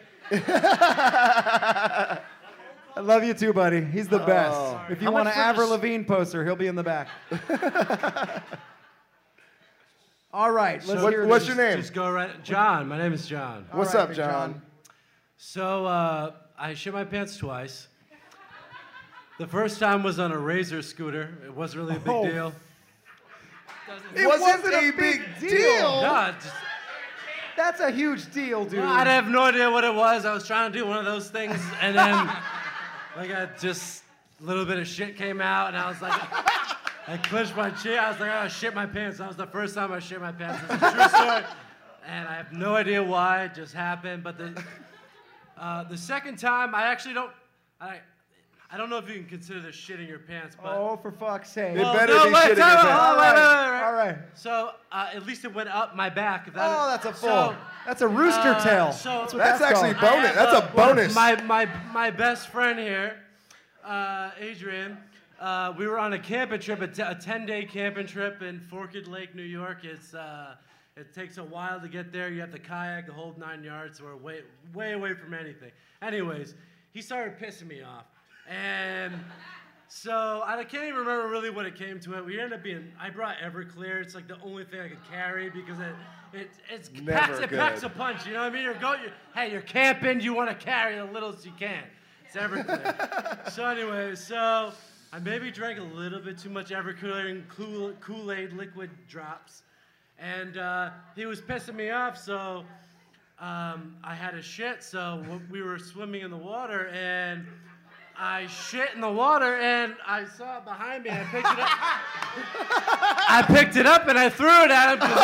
I love you too, buddy. He's the best. If you How want much an for Avril this- Lavigne poster, he'll be in the back. All right, let's What- hear what's this. your name? Just go right. John. My name is John. All What's right, up, Big John? So uh, I shit my pants twice. The first time was on a Razor scooter. It wasn't really a big Oh. deal. It wasn't, a big deal. No, it just, That's a huge deal, dude. no, I have no idea what it was. I was trying to do one of those things, and then like I just a little bit of shit came out, and I was like, I clenched my chin. I was like, oh, I shit my pants. That was the first time I shit my pants. It's a true story, and I have no idea why. It just happened. But the uh, the second time, I actually don't. I I don't know if you can consider this shitting your pants, but. Oh, for fuck's sake. It Well, better no, be wait, shitting time your out. pants. Oh, wait, wait, wait, wait. All right. So uh, at least it went up my back. If that Oh, that's a full. So, that's a rooster uh, tail. So That's what That's that's actually called. bonus. I That's have, a uh, one of bonus. My my my best friend here, uh, Adrian. Uh, we were on a camping trip, a, t- a ten-day camping trip in Forked Lake, New York. It's uh, it takes a while to get there. You have to kayak the whole nine yards. So we're way way away from anything. Anyways, he started pissing me off, and So I can't even remember really what it came to it. We ended up being, I brought Everclear. It's like the only thing I could carry because it it it's Never packs, it good. packs a punch. You know what I mean? You're going, you're, hey, you're camping. You want to carry the littlest you can. It's Everclear. So anyway, so I maybe drank a little bit too much Everclear and Kool- Kool-Aid liquid drops, and uh, he was pissing me off. So um, I had a shit. So w- we were swimming in the water and. I shit in the water and I saw it behind me and I picked it up. I picked it up and I threw it at him. It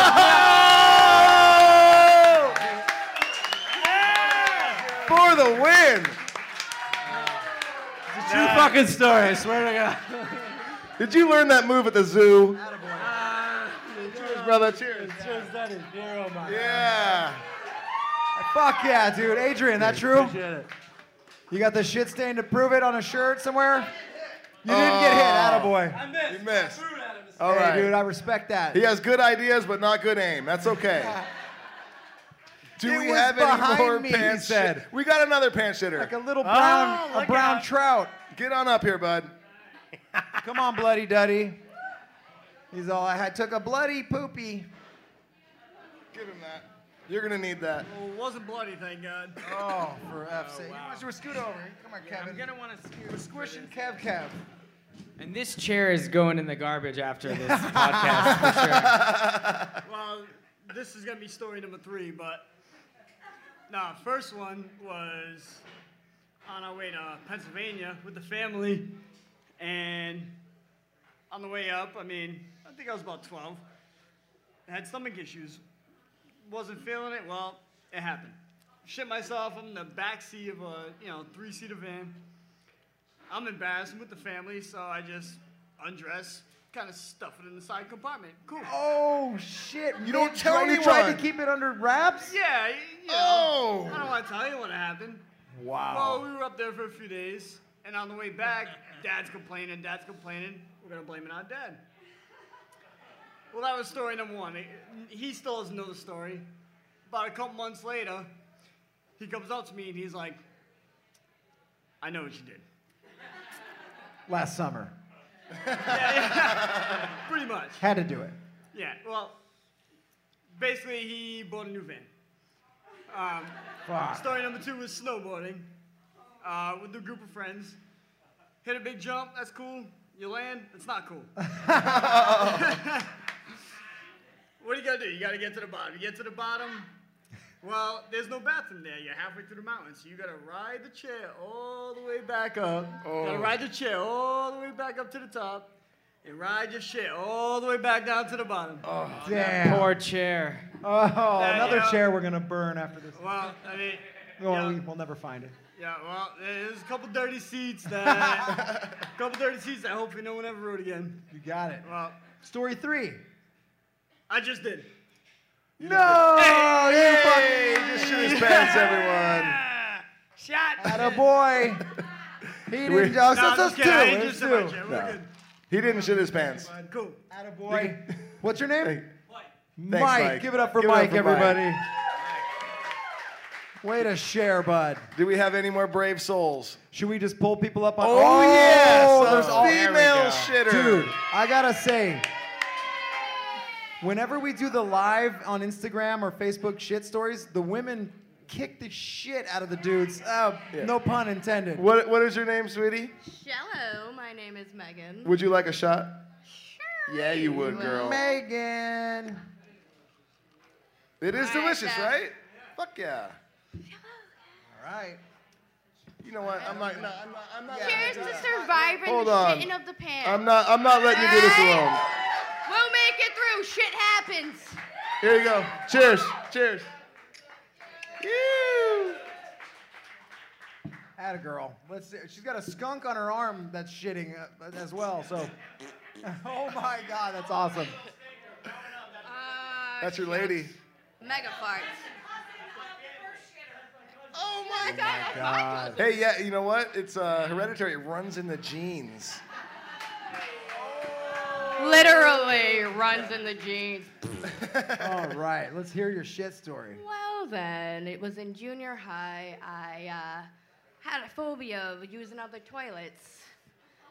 was For the win! It's a true yeah. fucking story, I swear to God. Did you learn that move at the zoo? Uh, cheers, brother, cheers. Cheers, Daddy. Hero, man. Yeah. Fuck yeah, dude. Adrian, that true? Appreciate it. You got the shit stain to prove it on a shirt somewhere? You didn't oh, get hit, attaboy. I missed. You missed. I threw it at him. All hey, right. dude, I respect that. He has good ideas, but not good aim. That's okay. Do it we was have any behind more me, pants? He said. We got another pants shitter. Like a little brown, oh, a brown out. trout. Get on up here, bud. Come on, bloody duddy. He's all I had. Took a bloody poopy. Give him that. You're gonna need that. Well, it wasn't bloody, thank God. Oh, for F's sake. wow. You must have scoot over. Come on, Yeah, Kevin. I'm gonna want to scoot. We're squishing Kev Kev. And this chair is going in the garbage after this podcast for sure. Well, this is gonna be story number three, but no, first one was on our way to Pennsylvania with the family, and on the way up, I mean, I think I was about twelve. I had stomach issues. Wasn't feeling it. Well, it happened. Shit myself. I'm in the back seat of a, you know, three-seater van. I'm embarrassed. I'm with the family, so I just undress, kind of stuff it in the side compartment. Cool. Oh shit! You don't tell You anyone. tried to keep it under wraps. Yeah. You know, Oh. I don't want to tell you what happened. Wow. Well, we were up there for a few days, and on the way back, Dad's complaining. Dad's complaining. We're gonna blame it on Dad. Well, that was story number one. He still doesn't know the story. About a couple months later, he comes up to me and he's like, I know what you did. Last summer. Yeah, yeah. Pretty much. Had to do it. Yeah, well, basically he bought a new van. Um, Fuck. Story number two was snowboarding uh, with a group of friends. Hit a big jump, that's cool. You land, it's not cool. What do you gotta do? You gotta get to the bottom. You get to the bottom, well, there's no bathroom there. You're halfway through the mountains. So you gotta ride the chair all the way back up. Oh. You gotta ride the chair all the way back up to the top. And ride your shit all the way back down to the bottom. Oh, damn. Poor chair. Oh, That, another you know, chair we're gonna burn after this. Well, I mean, Well, yeah. we, we'll never find it. Yeah, well, there's a couple dirty seats that, a couple dirty seats that hopefully no one ever rode again. You got it. Well, Story three. I just did. No, Hey, you hey, fucking just shoot his pants, everyone. Shot. Attaboy. He we- didn't. Oh, No, so I'm that's just kidding. I ain't two. just That's a bunch two. of- We're No. good. He didn't shit his pants. Cool. Attaboy. What's your name? Hey. Mike. Thanks, Mike. Give it up for Give it up Mike, for Mike. everybody. Way to share, bud. Do we have any more brave souls? Should we just pull people up on? Oh, yes, Oh, a there's all female shitter. Dude, I gotta say, whenever we do the live on Instagram or Facebook shit stories, the women kick the shit out of the dudes. Oh, Yeah. no pun intended. What What is your name, sweetie? Hello, my name is Megan. Would you like a shot? Yeah, you would, girl. Megan. It is All right, delicious, so- right? Fuck yeah. All right. You know what? I'm not. No, I'm not. I'm not. Cheers letting you to do that. surviving Hold the on. shitting of the pants. I'm not. I'm not letting you do this Alright? alone. We'll make it through. Shit happens. Here you go. Cheers. Cheers. Ew. Atta girl. Let's see. She's got a skunk on her arm that's shitting uh, as well. So, oh my God, that's awesome. Uh, That's your lady. Mega farts. Oh my God. God. Hey, yeah. You know what? It's uh, hereditary. It runs in the genes. Literally runs in the genes. All right, let's hear your shit story. Well then, it was in junior high. I uh, had a phobia of using other toilets.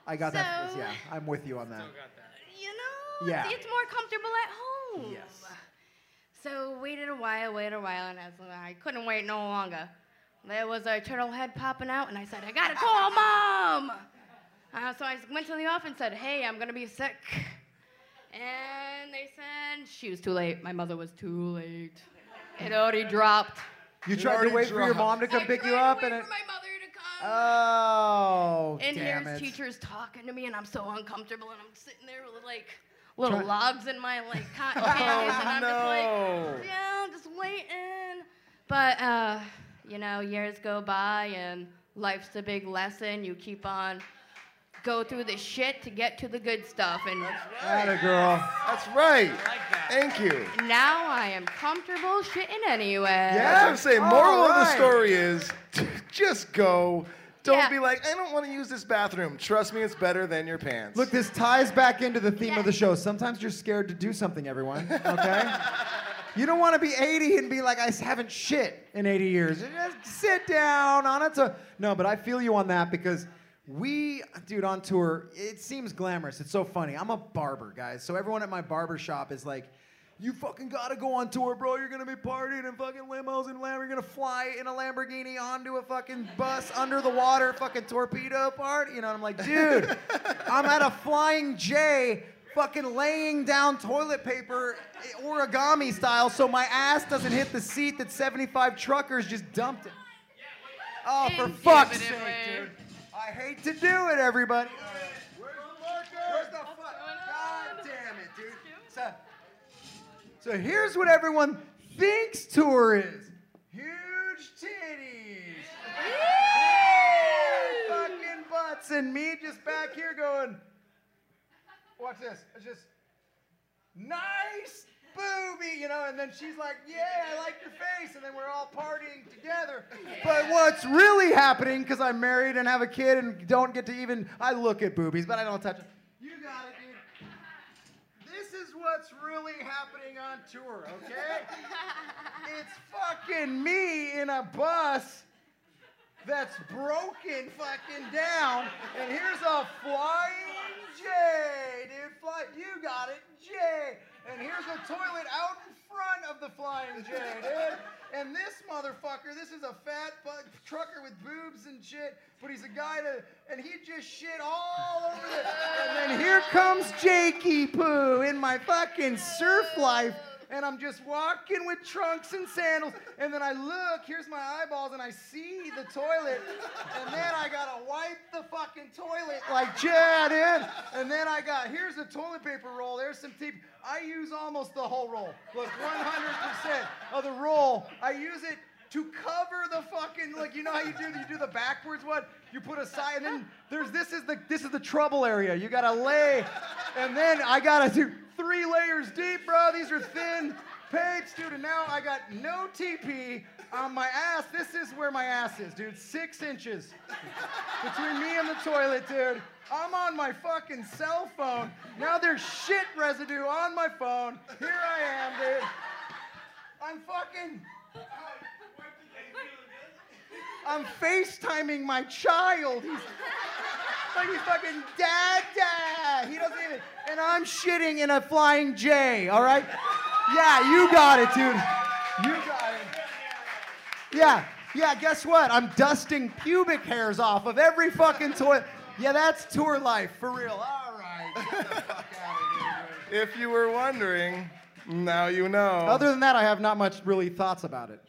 I got that. So- Yeah, I'm with you on that. You know, Yeah. it's, it's more comfortable at home. Yes. So waited a while, waited a while, and I, was, I couldn't wait no longer. There was a turtle head popping out, and I said, I gotta call Mom! Uh, so I went to the office and said, hey, I'm gonna be sick. And they said, she was too late. My mother was too late. It already dropped. You It tried to already wait for your dropped. mom to come I pick you tried to up, wait and it. for my mother to come. Oh, And damn here's it. teachers talking to me, and I'm so uncomfortable, and I'm sitting there with like little Try- logs in my like cotton candies, and I'm just no. like, yeah, I'm just waiting. But uh, you know, years go by, and life's a big lesson. You keep on go through the shit to get to the good stuff, and Atta girl. That's right. Thank you. now I am comfortable shitting anyway. I was gonna say, All moral of the right. story is, just go. Don't Yeah. be like, I don't want to use this bathroom. Trust me, it's better than your pants. Look, this ties back into the theme of the show. Sometimes you're scared to do something, everyone. Okay? You don't want to be eighty and be like, I haven't shit in eighty years. Just sit down on it. To... No, but I feel you on that because we, dude, on tour, it seems glamorous. It's so funny. I'm a barber, guys. So everyone at my barber shop is like, you fucking gotta go on tour, bro. You're gonna be partying in fucking limos and Lam- you're gonna fly in a Lamborghini onto a fucking bus under the water, fucking torpedo party. You know, and I'm like, dude, I'm at a Flying J, fucking laying down toilet paper origami style, so my ass doesn't hit the seat that seventy-five truckers just dumped it. Oh, for fuck's sake, dude. I hate to do it, everybody. Where's the marker? Where's the fuck? God damn it, dude. So, so here's what everyone thinks tour is. Huge titties. Big fucking butts. And me just back here going, watch this. It's just, nice boobie, you know, and then she's like, yeah, I like your face, and then we're all partying together. But what's really happening, because I'm married and have a kid and don't get to even, I look at boobies, but I don't touch them. You got it, dude. This is what's really happening on tour, okay? It's fucking me in a bus that's broken fucking down, and here's a Flying J, dude. Fly, you got it, J. And here's a toilet out in front of the Flying J, dude. And this motherfucker, this is a fat bu- trucker with boobs and shit, but he's a guy to, and he just shit all over this. And then here comes Jakey Poo in my fucking surf life. And I'm just walking with trunks and sandals, and then I look, here's my eyeballs, and I see the toilet, and then I gotta wipe the fucking toilet like Chad in, and then I got, here's a toilet paper roll, there's some tape. I use almost the whole roll. Look, one hundred percent of the roll, I use it to cover the fucking, like, you know how you do, you do the backwards one? You put a side, and then there's, this is the, this is the trouble area. You gotta lay, and then I gotta do three layers deep, bro. These are thin papes, dude, and now I got no T P on my ass. This is where my ass is, dude. Six inches between me and the toilet, dude. I'm on my fucking cell phone. Now there's shit residue on my phone. Here I am, dude. I'm fucking... I'm FaceTiming my child. He's like he's fucking dad, dad. He doesn't even. And I'm shitting in a Flying J. All right? Yeah, you got it, dude. You got it. Yeah, yeah. Guess what? I'm dusting pubic hairs off of every fucking toilet. Yeah, that's tour life for real. All right. Get the fuck out of here. If you were wondering, now you know. Other than that, I have not much really thoughts about it.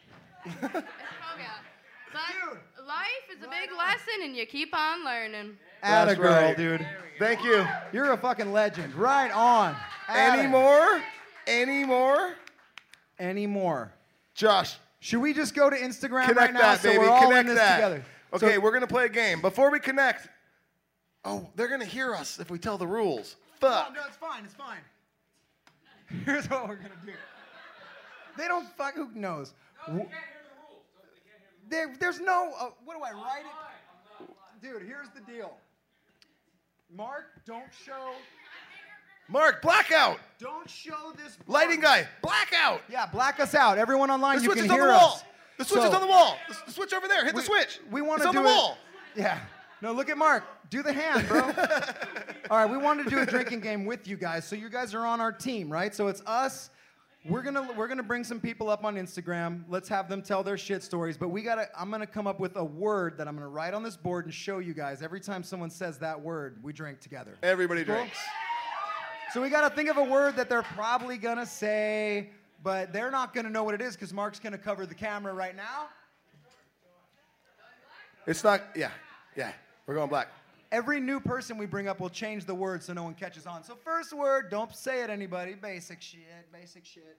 But life is a big lesson, and you keep on learning. Atta That's girl, right. dude. Thank you. You're a fucking legend. Right on. Atta. Any more? Any more? Any more? Josh. Should we just go to Instagram Connect right now that, so baby. we're all Connect in this that. together? Okay, So- we're gonna play a game. Before we connect, oh, they're gonna hear us if we tell the rules. Fuck. No, no, it's fine. It's fine. Here's what we're gonna do. They don't fuck. Who knows? W- There, there's no. Uh, what do I write it? Dude, here's the deal. Mark, don't show. Mark, blackout. Don't show this. Lighting guy, blackout. Yeah, black us out. Everyone online, The you switch can is on hear the wall. us. The switch So- is on the wall. The, the switch over there. Hit we, the switch. We want It's to on do the it- wall. Yeah. No, look at Mark. Do the hand, bro. All right, we wanted to do a drinking game with you guys, so you guys are on our team, right? So it's us. We're gonna we're gonna bring some people up on Instagram. Let's have them tell their shit stories. But we gotta. I'm gonna come up with a word that I'm gonna write on this board and show you guys. Every time someone says that word, we drink together. Everybody Cool? drinks. So we gotta think of a word that they're probably gonna say, but they're not gonna know what it is because Mark's gonna cover the camera right now. It's not. Yeah, yeah. We're going black. Every new person we bring up will change the word so no one catches on. So first word, don't say it anybody. Basic shit, basic shit.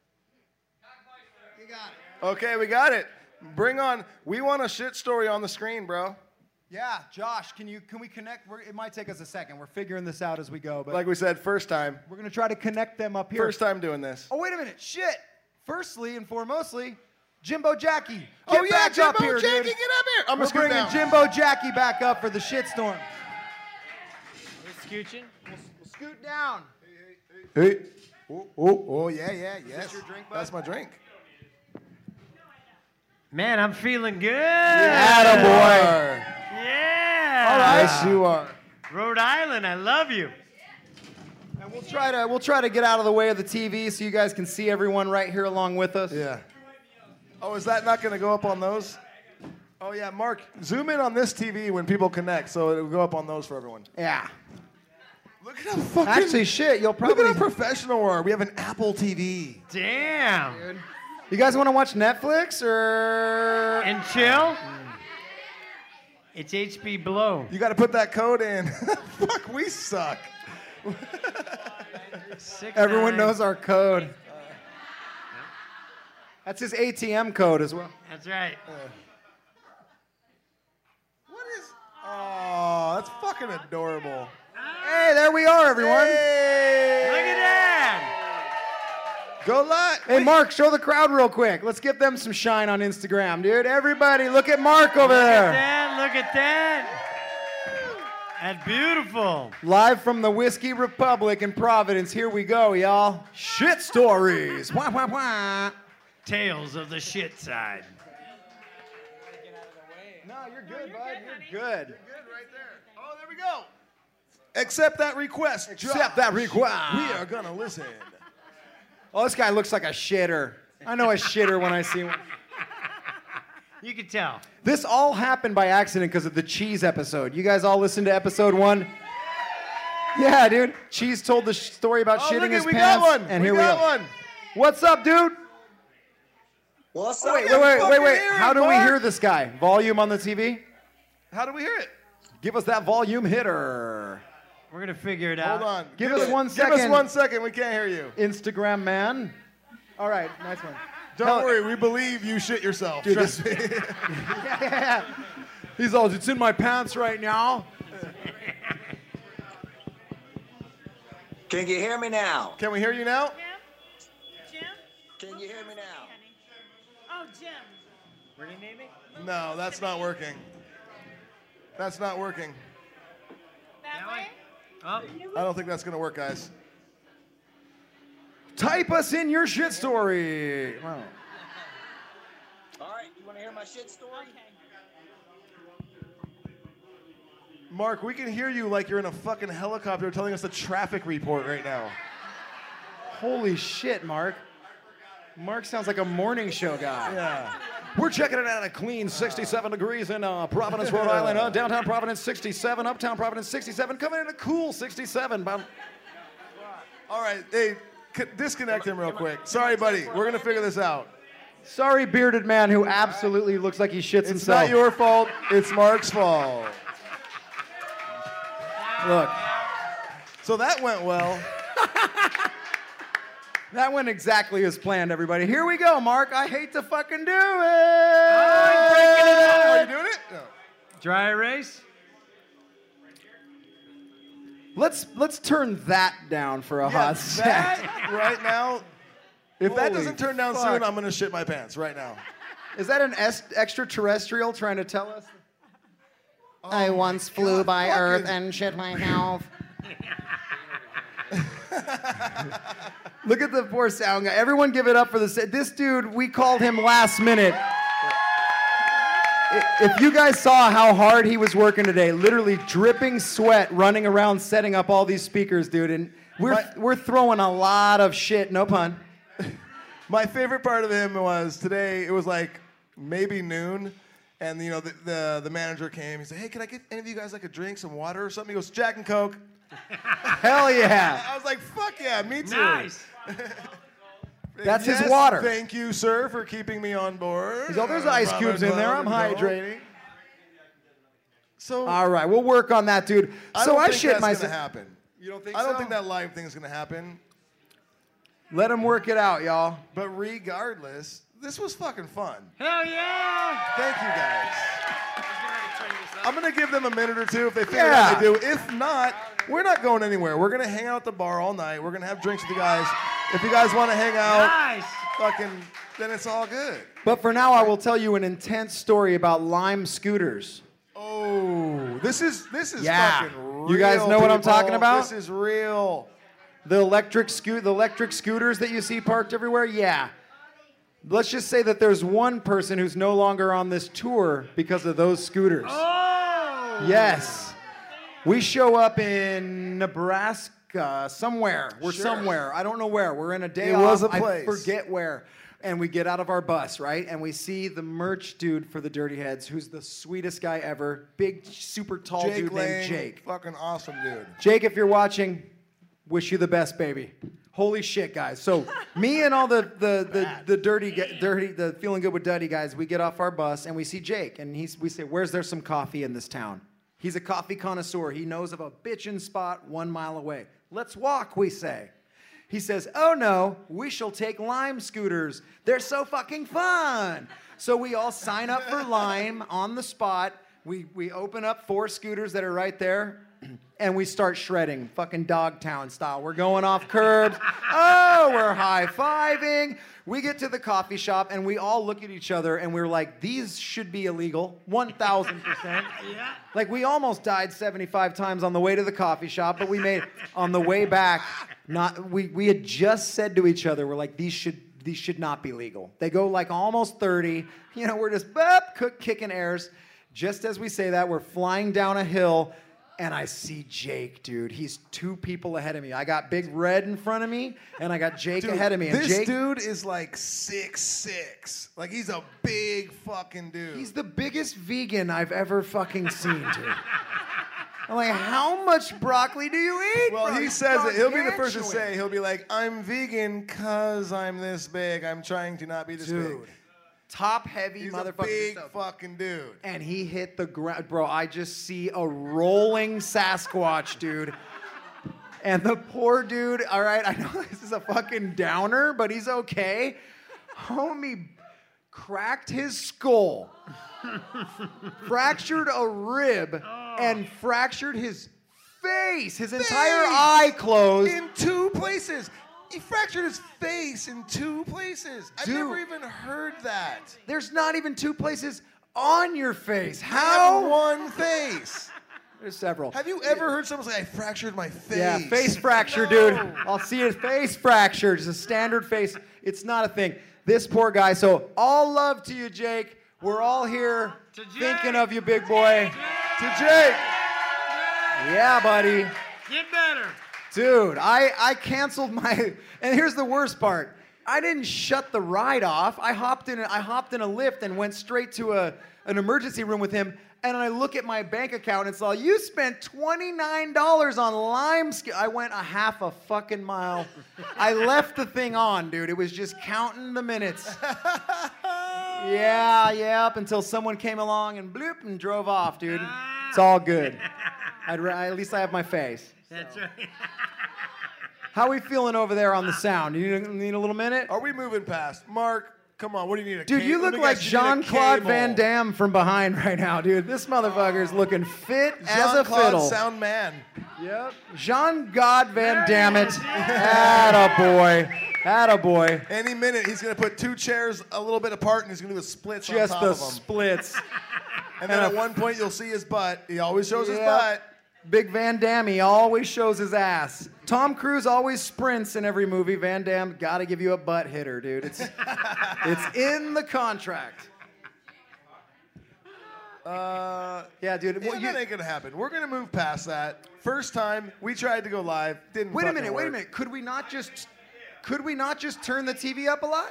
You got it. Okay, we got it. Bring on. We want a shit story on the screen, bro. Yeah, Josh, can you can we connect? We're, it might take us a second. We're figuring this out as we go. But Like we said, first time. we're gonna try to connect them up here. First time doing this. Oh wait a minute, shit. Firstly and foremostly, Jimbo Jackie. Get Oh, yeah, back Jimbo up here, Jackie, dude. get up here. I'm We're gonna scoot bringing down. Jimbo Jackie back up for the shitstorm. We're scooching. We'll, we'll scoot down. Hey. Oh, oh, oh, yeah, yeah, yes. your drink, bud? That's my drink. Man, I'm feeling good. Attaboy. Yeah. All right. Yes, you are. Rhode Island, I love you. And we'll try to we'll try to get out of the way of the T V so you guys can see everyone right here along with us. Yeah. Oh, is that not going to go up on those? Oh, yeah, Mark, zoom in on this T V when people connect, so it'll go up on those for everyone. Yeah. Look at how fucking... Actually, shit, you'll probably... Look at how professional we are. We have an Apple T V. Damn. Dude. You guys want to watch Netflix or... And chill? It's H B Blow. You got to put that code in. Fuck, we suck. Six, Everyone nine. knows our code. That's his A T M code as well. That's right. What is... Oh, that's fucking adorable. Hey, there we are, everyone. Hey. Look at that. Go live. Hey, Mark, show the crowd real quick. Let's give them some shine on Instagram, dude. Everybody, look at Mark over Look there. at that. Look at that. That's beautiful. Live from the Whiskey Republic in Providence. Here we go, y'all. Shit stories. Wah, wah, wah. Tales of the shit side. No, you're good, bud. You're good. Good right there. Oh, there we go. Accept that request. Accept Josh. that request. We are gonna listen. Oh, this guy looks like a shitter. I know a shitter when I see one. You can tell. This all happened by accident because of the Cheese episode. You guys all listened to episode one? Yeah, dude. Cheese told the sh- story about Oh, shitting look his it, we pants. got one. And we here got we go. one. What's up, dude? What's Oh, up? wait, wait, wait, wait, wait. hear it, How do we Mark. hear this guy? Volume on the T V? How do we hear it? Give us that volume hitter. We're going to figure it out. Hold on. Give us one Give us second. one second. We can't hear you. Instagram man. All right, nice one. Don't Hell- worry. We believe you shit yourself. Dude, Trust this- me. Yeah, yeah, yeah. He's all, it's in my pants right now. Can you hear me now? Can we hear you now? Jim? Can you hear me now? Oh, Jim. Really, maybe? No, that's not working. That's not working. That way? Oh. I don't think that's gonna work, guys. Type us in your shit story. Wow. All right, you want to hear my shit story? Mark, we can hear you like you're in a fucking helicopter telling us a traffic report right now. Holy shit, Mark. Mark sounds like a morning show guy. Yeah. We're checking it out at a clean sixty-seven degrees in uh, Providence, Rhode Island. Uh, downtown Providence, sixty-seven. Uptown Providence, sixty-seven. Coming in a cool sixty-seven. About... All right, hey, c- disconnect him real quick. Sorry, buddy. We're gonna figure this out. Sorry, bearded man who absolutely looks like he shits It's himself. not your fault. It's Mark's fault. Look. So that went well. That went exactly as planned, everybody. Here we go, Mark. I hate to fucking do it. Are you doing it? No. Dry erase? Let's let's turn that down for a Yeah, hot sec. that right now. If that Holy doesn't turn down fuck. soon, I'm gonna shit my pants right now. Is that an es- extraterrestrial trying to tell us? I once flew God, by fucking- Earth and shit myself. Look at the poor sound guy. Everyone give it up for this. This dude, we called him last minute. If you guys saw how hard he was working today, literally dripping sweat, running around setting up all these speakers, dude, and we're My- we're throwing a lot of shit, no pun. My favorite part of him was today. It was like maybe noon, and you know the the, the manager came. He said, "Hey, can I get any of you guys like a drink, some water or something?" He goes, "Jack and Coke." Hell yeah! I was like, "Fuck yeah, me too." Nice. That's Yes, his water. Thank you, sir, for keeping me on board. He's all, there's Uh, ice blah, cubes blah, in there. blah, I'm blah, blah. hydrating. So All right, we'll work on that, dude. I so don't I think shit that's myself. gonna happen. You don't think I don't so? think that live thing is gonna happen. Let him work it out, y'all. But regardless, this was fucking fun. Hell yeah! Thank you guys. I'm gonna give them a minute or two if they figure Yeah. out they do. If not, we're not going anywhere. We're gonna hang out at the bar all night. We're gonna have drinks with you guys. If you guys want to hang out, Nice. fucking, then it's all good. But for now, I will tell you an intense story about Lime scooters. Oh, this is this is Yeah. fucking real. You guys know what I'm people. talking about? This is real. The electric scoot, the electric scooters that you see parked everywhere. Yeah. Let's just say that there's one person who's no longer on this tour because of those scooters. Oh! Yes. We show up in Nebraska, somewhere. We're Sure. somewhere. I don't know where. We're in a day It off. was a I place. forget where. And we get out of our bus, right? And we see the merch dude for the Dirty Heads, who's the sweetest guy ever. Big, super tall Jake dude Lang, named Jake. fucking awesome dude. Jake, if you're watching, wish you the best, baby. Holy shit, guys. So me and all the the the, the dirty gu- dirty the feeling good with Duddy guys, we get off our bus and we see Jake and he's we say, "Where's there some coffee in this town?" He's a coffee connoisseur. He knows of a bitchin' spot one mile away. Let's walk, we say. He says, "Oh no, we shall take Lime scooters. They're so fucking fun." So we all sign up for Lime on the spot. We we open up four scooters that are right there. And we start shredding, fucking Dogtown style. We're going off curbs. Oh, we're high-fiving. We get to the coffee shop, and we all look at each other, and we're like, these should be illegal, one thousand percent. Yeah. Like, we almost died seventy-five times on the way to the coffee shop, but we made, on the way back, not we, we had just said to each other, we're like, these should these should not be legal. They go like almost thirty. You know, we're just, boop, cook, kicking airs. Just as we say that, we're flying down a hill, and I see Jake, dude. He's two people ahead of me. I got Big Red in front of me, and I got Jake Dude, ahead of me. And this Jake, dude is like six six. Like he's a big fucking dude. he's the biggest vegan I've ever fucking seen, dude. I'm like, how much broccoli do you eat? Well, bro? he It's says it. He'll be the first to gargantuan. say, he'll be like, "I'm vegan cause I'm this big. I'm trying to not be this Dude, big." top heavy He's motherfucker. a big stuff. fucking dude. And he hit the ground. Bro, I just see a rolling Sasquatch, dude. And the poor dude, all right, I know this is a fucking downer, but he's okay. Homie cracked his skull, fractured a rib, and fractured his face. His entire Face! eye closed. In two places. He fractured his face in two places. I've Dude. never even heard that. There's not even two places on your face. I have How? one face. There's several. Have you ever heard someone say, "I fractured my face"? Yeah, face fracture, No. dude. I'll see his face fracture. It's a standard face. It's not a thing. This poor guy. So all love to you, Jake. We're all here thinking of you, big boy. To Jake. Yeah, buddy. Get better. Dude, I, I canceled my, and here's the worst part. I didn't shut the ride off. I hopped in I hopped in a lift and went straight to a, an emergency room with him. And I look at my bank account and saw, you spent twenty-nine dollars on Lime. sk-" I went a half a fucking mile. I left the thing on, dude. It was just counting the minutes. Yeah, yeah, up until someone came along and bloop and drove off, dude. It's all good. I'd, ra- at least I have my face. That's right. How we feeling over there on the sound? You need, need a little minute? Are we moving past? Mark, come on. What do you need? A Dude, ca- you let look me like guess, you need a Jean-Claude cable. Van Damme from behind right now, dude. This motherfucker's looking fit as a Jean-Claude fiddle. Sound Man. Yep. Jean-God Van Dammit. Attaboy. Attaboy. Any minute, he's going to put two chairs a little bit apart, and he's going to do a splits Just on top the of them. splits. And then and at a- one point, you'll see his butt. He always shows his Yep. butt. Big Van Damme, he always shows his ass. Tom Cruise always sprints in every movie. Van Damme, gotta give you a butt hitter, dude. It's, it's in the contract. Uh, yeah, dude. Yeah, Well, that you- ain't gonna happen. We're gonna move past that. First time we tried to go live, didn't. Wait a fucking minute, wait a work. minute. Could we not just could we not just turn the T V up a lot?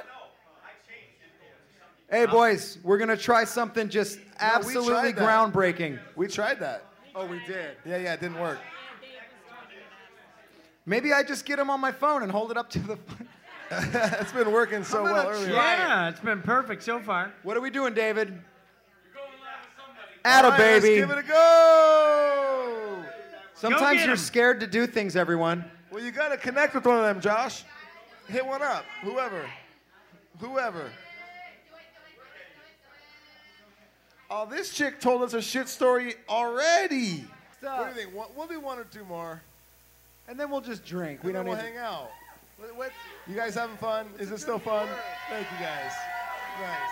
Hey boys, we're gonna try something just absolutely tried that. groundbreaking. We tried that. Oh, we did. Yeah, yeah, it didn't work. Maybe I just get them on my phone and hold it up to the. It's been working so I'm gonna well earlier. try it. Yeah, it's been perfect so far. What are we doing, David? All Atta right, baby. Let's give it a go. Sometimes get you're 'em. scared to do things, everyone. Well, you gotta connect with one of them, Josh. Hit one up. Whoever. Whoever. Oh, this chick told us a shit story already. up? What do you think? We'll- We'll do one or two more. And then we'll just drink. We And then don't we'll need. hang out. What, what- You guys having fun? Is it still fun? Thank you guys. Nice.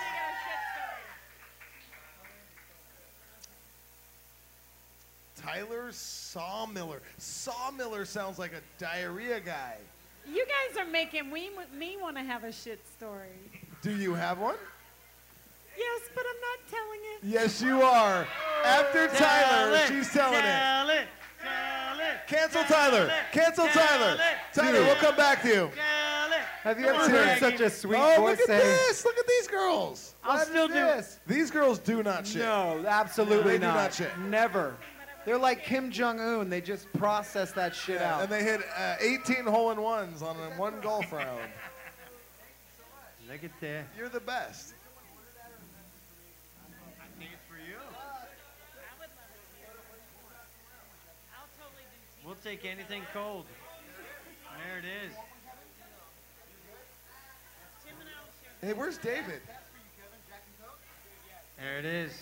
Tyler Sawmiller. Sawmiller sounds like a diarrhea guy. You guys are making we, me want to have a shit story. Do you have one? Yes, but I'm not telling it. Yes, you are. After Tell Tyler, it, she's telling tell it. it, tell it, Cancel tell Tyler. it, Cancel tell Tyler. it, Tyler, Dude. we'll come back to you. tell it. Have you Come ever on, heard Maggie. such a sweet Oh, voice look at say? this. Look at these girls. I'll What still is do this? These girls do not shit. No, absolutely They do not. not shit. Never. They're like Kim Jong Un. They just process that shit Yeah, out. and they hit uh, eighteen hole-in-ones on a one golf round. Look at that. You're the best. I think it's for you. We'll take anything cold. There it is. Hey, where's David? There it is.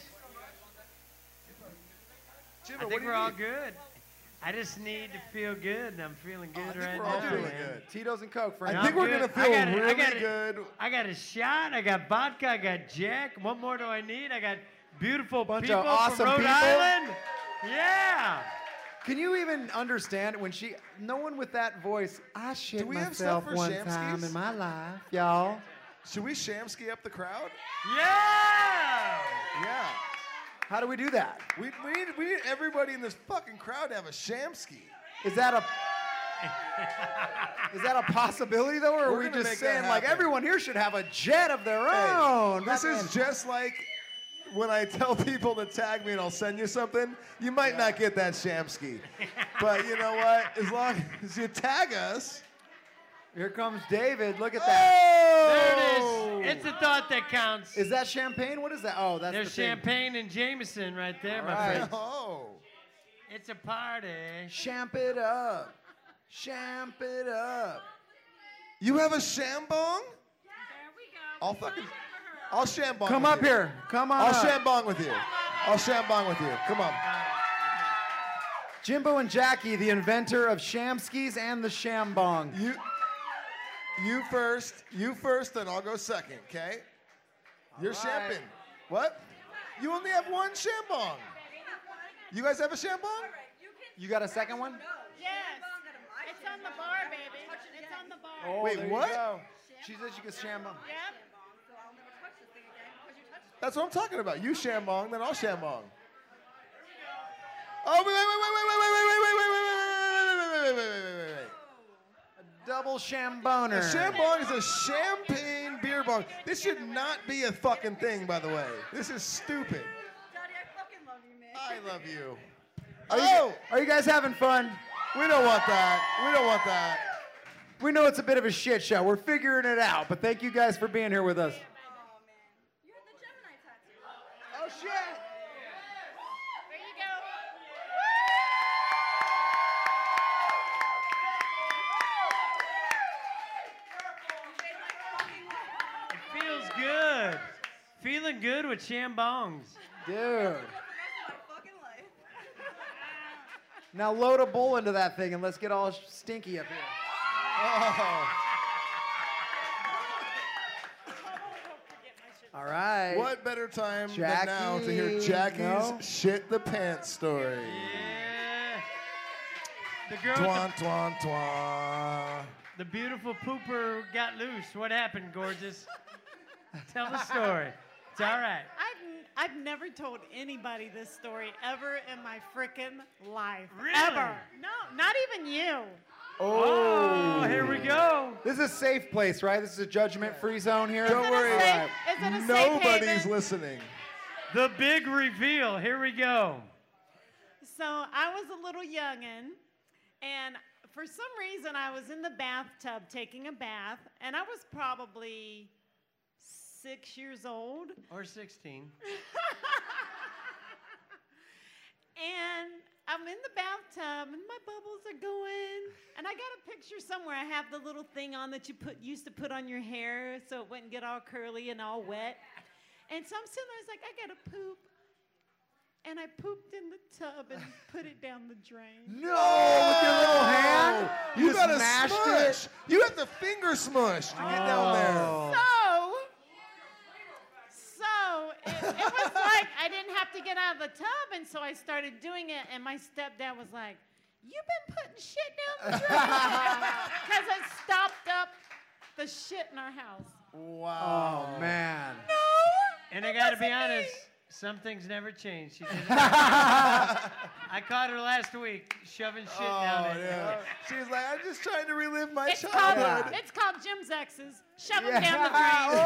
Jimmy, I what think do we're you all need? good. I just need to feel good, and I'm feeling good I think right we're all now. feeling man. good. Tito's and Coke, I friend. think I'm we're good. gonna I feel got it. I really got it. good. I got a shot. I got vodka. I got Jack. What more do I need? I got beautiful Bunch people of awesome from Rhode people. Island. Yeah. Can you even understand when she? No one with that voice. I shit Do we have myself stuff for one Shamskis? time in my life, y'all. Should we Shamsky up the crowd? Yeah. Yeah. How do we do that? We, we, need, we need everybody in this fucking crowd to have a Shamsky. Is that a? Is that a possibility though, or are We're we gonna just make saying that like happen. everyone here should have a jet of their Hey, own? this Fucking- is just like when I tell people to tag me and I'll send you something. You might not get that Shamsky. But you know what? As long as you tag us. Here comes David. Look at that. There it Oh! is. It's the thought that counts. Is that champagne? What is that? Oh, that's There's the thing. champagne and Jameson right there, All my right. friend. Oh. It's a party. Champ it up. Champ it up. You have a shambong? There we go. I'll fucking. I'll shambong. Come with up you. here. Come on I'll up. shambong with you. I'll shambong with you. Come on. Jimbo and Jackie, the inventor of Shamskis and the Shambong. You. You first. You first, then I'll go second. Okay. You're right. champing. What? You only have one shambong. You guys have a shambong? You got a second one? Yes. It's on the bar, baby. It's on the bar. Oh, Wait, there you what? go. She said you could Shambong. Yep. That's what I'm talking about. You shambong, then I'll shambong. Oh, wait, wait, wait, wait, wait, wait, wait, wait, wait, wait, wait, wait, wait, wait, wait, wait, wait. Double Shamboner. A shambong is a champagne beer bong. This should not be a fucking thing, by the way. This is stupid. Daddy, I fucking love you, man. I love you. Are you, Oh, are you guys having fun? we don't want that. We don't want that. We know it's a bit of a shit show. We're figuring it out, but thank you guys for being here with us. You had the Gemini tattoo. Oh, shit. There you go. It feels good. Feeling good with shambongs. Dude. Now load a bowl into that thing and let's get all stinky up here. Oh. All right. What better time than now to hear Jackie, Jackie's no? shit the pants story? Yeah. The girl with Twan, twan, twan. the, the beautiful pooper got loose. What happened, gorgeous? Tell the story. It's all right. I've I've never told anybody this story ever in my frickin' life. Really? Ever. No, not even you. Oh, here we go. This is a safe place, right? This is a judgment-free zone here. Don't worry. Safe, is it a safe Nobody's haven? listening. The big reveal. Here we go. So I was a little youngin', and for some reason I was in the bathtub taking a bath, and I was probably six years old. Or sixteen. And I'm in the bathtub, and my bubbles are going. And I got a picture somewhere. I have the little thing on that you put used to put on your hair so it wouldn't get all curly and all wet. And so I'm sitting there, I was like, I gotta poop. And I pooped in the tub and put it down the drain. No, with your little hand? You, just gotta mashed smush. it? You have to finger smush to get down there. So, so it, it was like I didn't have to get out of the tub, and so I started doing it, and my stepdad was like, "You've been putting shit down the drain," because it stopped up the shit in our house. Wow. Oh, man. No. And I got to be honest, some things never change. She did it. I caught her last week shoving shit Oh, down it. yeah. She was like, I'm just trying to relive my It's called, childhood. it's called Jim's exes. Shove them Yeah. down the drain.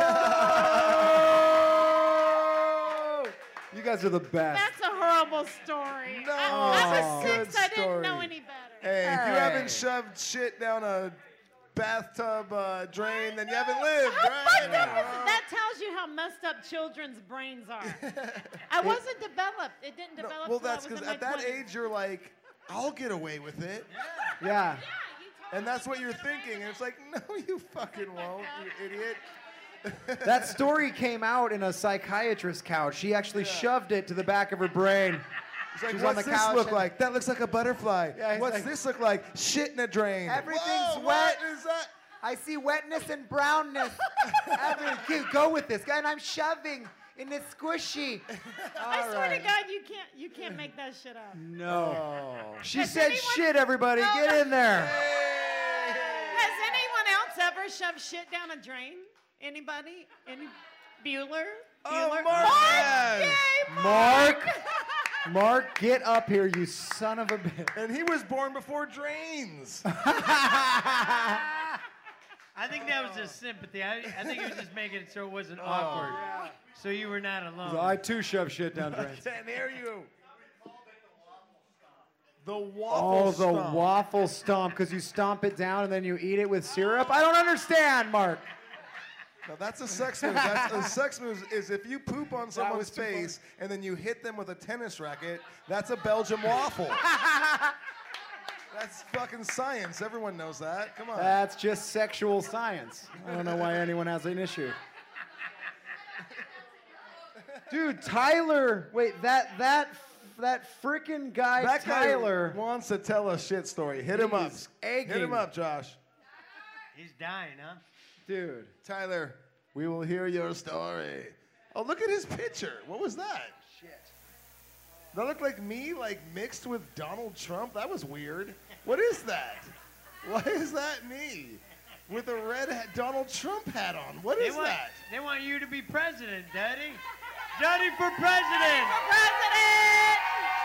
Oh! You guys are the best. That's a horrible story. No. I, I Oh, was good six. I didn't know story. any better. Hey, if you Hey. haven't shoved shit down a bathtub uh, drain, then you haven't lived, How right? fucked up is- that tells you how messed up children's brains are. I wasn't developed. It didn't No, develop well, till I that's was because in my at that twenties. age, you're like, I'll get away with it. Yeah. And that's what you're thinking. And it's like, no, you fucking won't, you idiot. That story came out in a psychiatrist's couch. She actually shoved it to the back of her brain. It's like, She's on what's the this couch look and- like? That looks like a butterfly. Yeah, he's what's like- this look like? Shit in a drain. Everything's Whoa, wet. What is that? I see wetness and brownness. Every- Go with this guy, and I'm shoving in this squishy. I All swear right. to God, you can't you can't make that shit up. No. She Has said anyone- shit, everybody. No, Get no. in there. Has anyone else ever shoved shit down a drain? Anybody? Any Bueller? Oh, Bueller? Mark has. Yay, Mark. Mark, get up here, you son of a bitch. And he was born before drains. I think that was just sympathy. I, I think he was just making it so it wasn't Oh, awkward. So you were not alone. I too shove shit down I drains. can't hear you. The Oh, waffle the stomp. waffle stomp, because you stomp it down and then you eat it with syrup? I don't understand, Mark. No, that's a sex move. That's a sex move is if you poop on someone's was too funny. face and then you hit them with a tennis racket, that's a Belgian waffle. That's fucking science. Everyone knows that. Come on. That's just sexual science. I don't know why anyone has an issue. Dude, Tyler, wait, that that that freaking guy, that Tyler. guy wants to tell a shit story. Hit him up. He's egging. Hit him up, Josh. He's dying, huh? Dude. Tyler, we will hear your story. Oh, look at his picture. What was that? Shit. That looked like me, like mixed with Donald Trump. That was weird. What is that? Why is that me? With a red hat, Donald Trump hat on. What They is want, that? They want you to be president, Daddy. Daddy for president. President!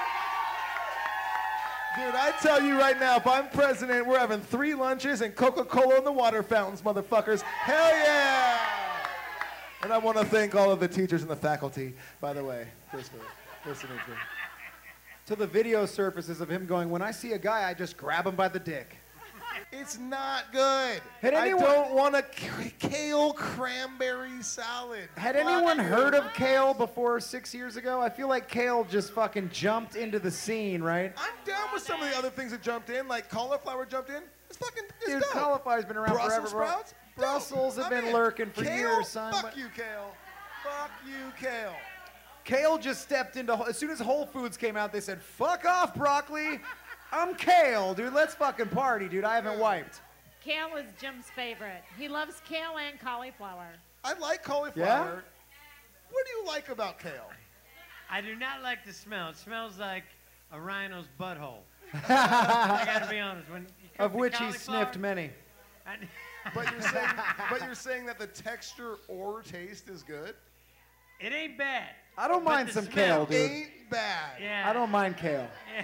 Dude, I tell you right now, if I'm president, we're having three lunches and Coca-Cola in the water fountains, motherfuckers. Hell yeah! And I want to thank all of the teachers and the faculty, by the way, just for listening to me. To the video surfaces of him going, when I see a guy, I just grab him by the dick. It's not good. Had anyone- I don't want a k- kale cranberry salad. Had Fuck anyone you. heard of kale before six years ago? I feel like kale just fucking jumped into the scene, right? I'm down with some of the other things that jumped in, like cauliflower jumped in. It's fucking it's Dude, dope. cauliflower's been around Brussels forever, bro. sprouts? Brussels Dope. have I'm been in. lurking for Kale? years, son. Fuck but- you, kale. Fuck you, kale. Kale just stepped into, as soon as Whole Foods came out, they said, fuck off, broccoli. I'm kale, dude. Let's fucking party, dude. I haven't wiped. Kale is Jim's favorite. He loves kale and cauliflower. I like cauliflower. Yeah? What do you like about kale? I do not like the smell. It smells like a rhino's butthole. I gotta be honest. When you cook Of the which he cauliflower- sniffed many. But you're saying, but you're saying that the texture or taste is good. It ain't bad. I don't but mind the some smell- kale, dude. Ain't bad. Yeah. I don't mind kale. Yeah.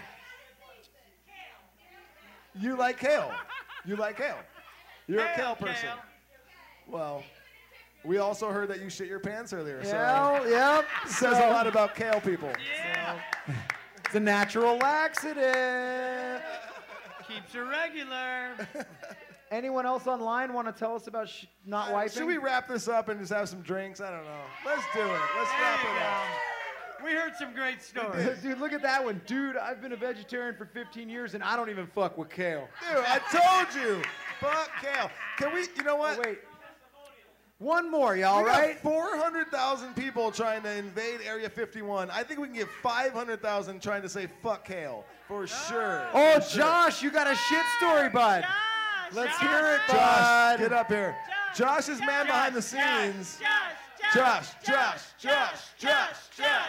You like kale. You like kale. You're a Kale, kale person. kale. Well, we also heard that you shit your pants earlier. Yeah, so yep. says So- a lot about kale people. Yeah. It's a natural laxative. Keeps her regular. Anyone else online want to tell us about sh- not wiping? Should we wrap this up and just have some drinks? I don't know. Let's do it. Let's wrap There you it up. go. We heard some great stories. Dude, look at that one. Dude, I've been a vegetarian for fifteen years and I don't even fuck with kale. Dude, I told you. Fuck kale. Can we, you know what? Oh, wait. One more, y'all, we got right? four hundred thousand people trying to invade Area fifty-one. I think we can get five hundred thousand trying to say fuck kale. For sure. Oh, For sure. Josh, you got a shit story, bud. Let's hear it, Josh, bud. get up here. Josh is man behind the scenes. Josh, Josh, Josh, Josh, Josh,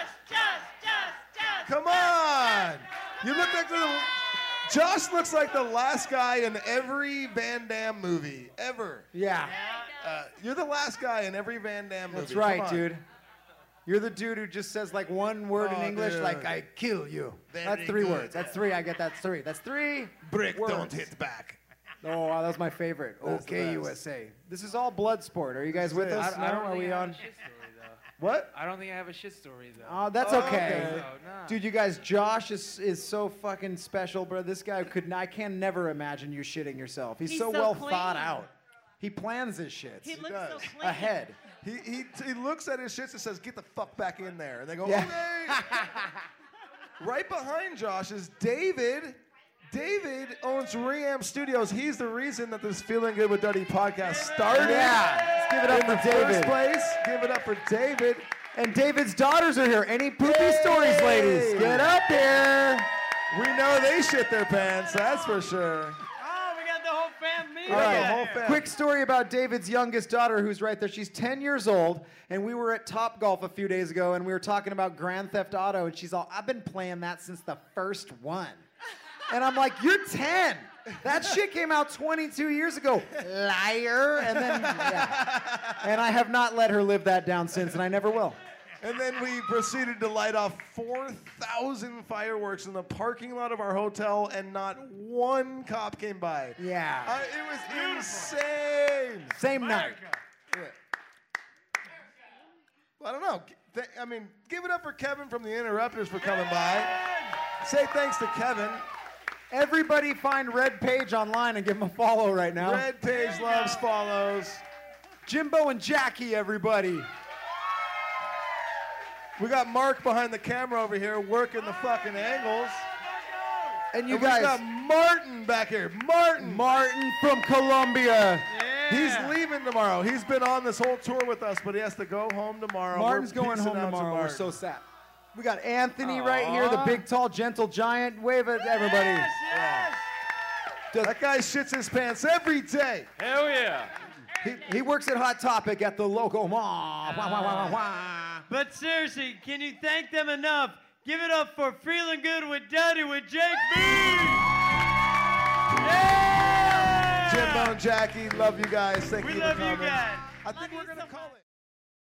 Josh. Come on. You look like the... Josh looks like the last guy in every Van Damme movie, ever. Yeah. Uh, you're the last guy in every Van Damme movie. That's Come right, on. dude. You're the dude who just says like one word Oh, in English, dude. like I kill you. Very That's three good. words. That's three. I get that's three. That's three. Brick words. don't hit back. Oh, wow, that was my favorite. That's the Okay, best. U S A. This is all blood sport. Are you guys with it. us? I, No? I don't Are think we I have on? a shit story, though. What? I don't think I have a shit story, though. Oh, that's Oh, okay. okay. No, nah. Dude, you guys, Josh is is so fucking special, bro. This guy could I can never imagine you shitting yourself. He's, He's so, so well clean. thought out. He plans his shit He looks does. so clean. ahead. He, he, he looks at his shits and says, get the fuck back in there. And they go, Yeah. okay. Right behind Josh is David. David owns Reamp Studios. He's the reason that this Feeling Good with Duddy podcast started. Yeah, let's give it up in for the David. first place. Give it up for David. And David's daughters are here. Any poopy stories, ladies? Get up here. We know they shit their pants, that's for sure. Oh, we got the whole family. All right, the whole fam. quick story about David's youngest daughter who's right there. She's ten years old, and we were at Top Golf a few days ago, and we were talking about Grand Theft Auto, and she's all, I've been playing that since the first one. And I'm like, you're ten. That shit came out twenty-two years ago. Liar. And then, yeah. And I have not let her live that down since, and I never will. And then we proceeded to light off four thousand fireworks in the parking lot of our hotel, and not one cop came by. Yeah. Uh, it was insane. Same night. Yeah. Well, I don't know. Th- I mean, give it up for Kevin from the Interrupters for coming by. Say thanks to Kevin. Everybody find Red Page online and give him a follow right now. Red Page loves follows. Jimbo and Jackie, everybody. We got Mark behind the camera over here working the fucking angles. And you and guys. we got Martin back here. Martin. Martin from Colombia. He's leaving tomorrow. He's been on this whole tour with us, but he has to go home tomorrow. Martin's We're going peacing home out to tomorrow. We're Martin. so sad. We got Anthony right here, the big, tall, gentle giant. Wave at everybody. Yes, yes. That guy shits his pants every day. Hell yeah. He, he works at Hot Topic at the local mall. Wah, wah, wah, wah, wah. But seriously, can you thank them enough? Give it up for Feeling Good with Duddy with Jake B. Yeah! Jimbo and Jackie, love you guys. Thank We you love for you coming. guys. I think we're going to call it.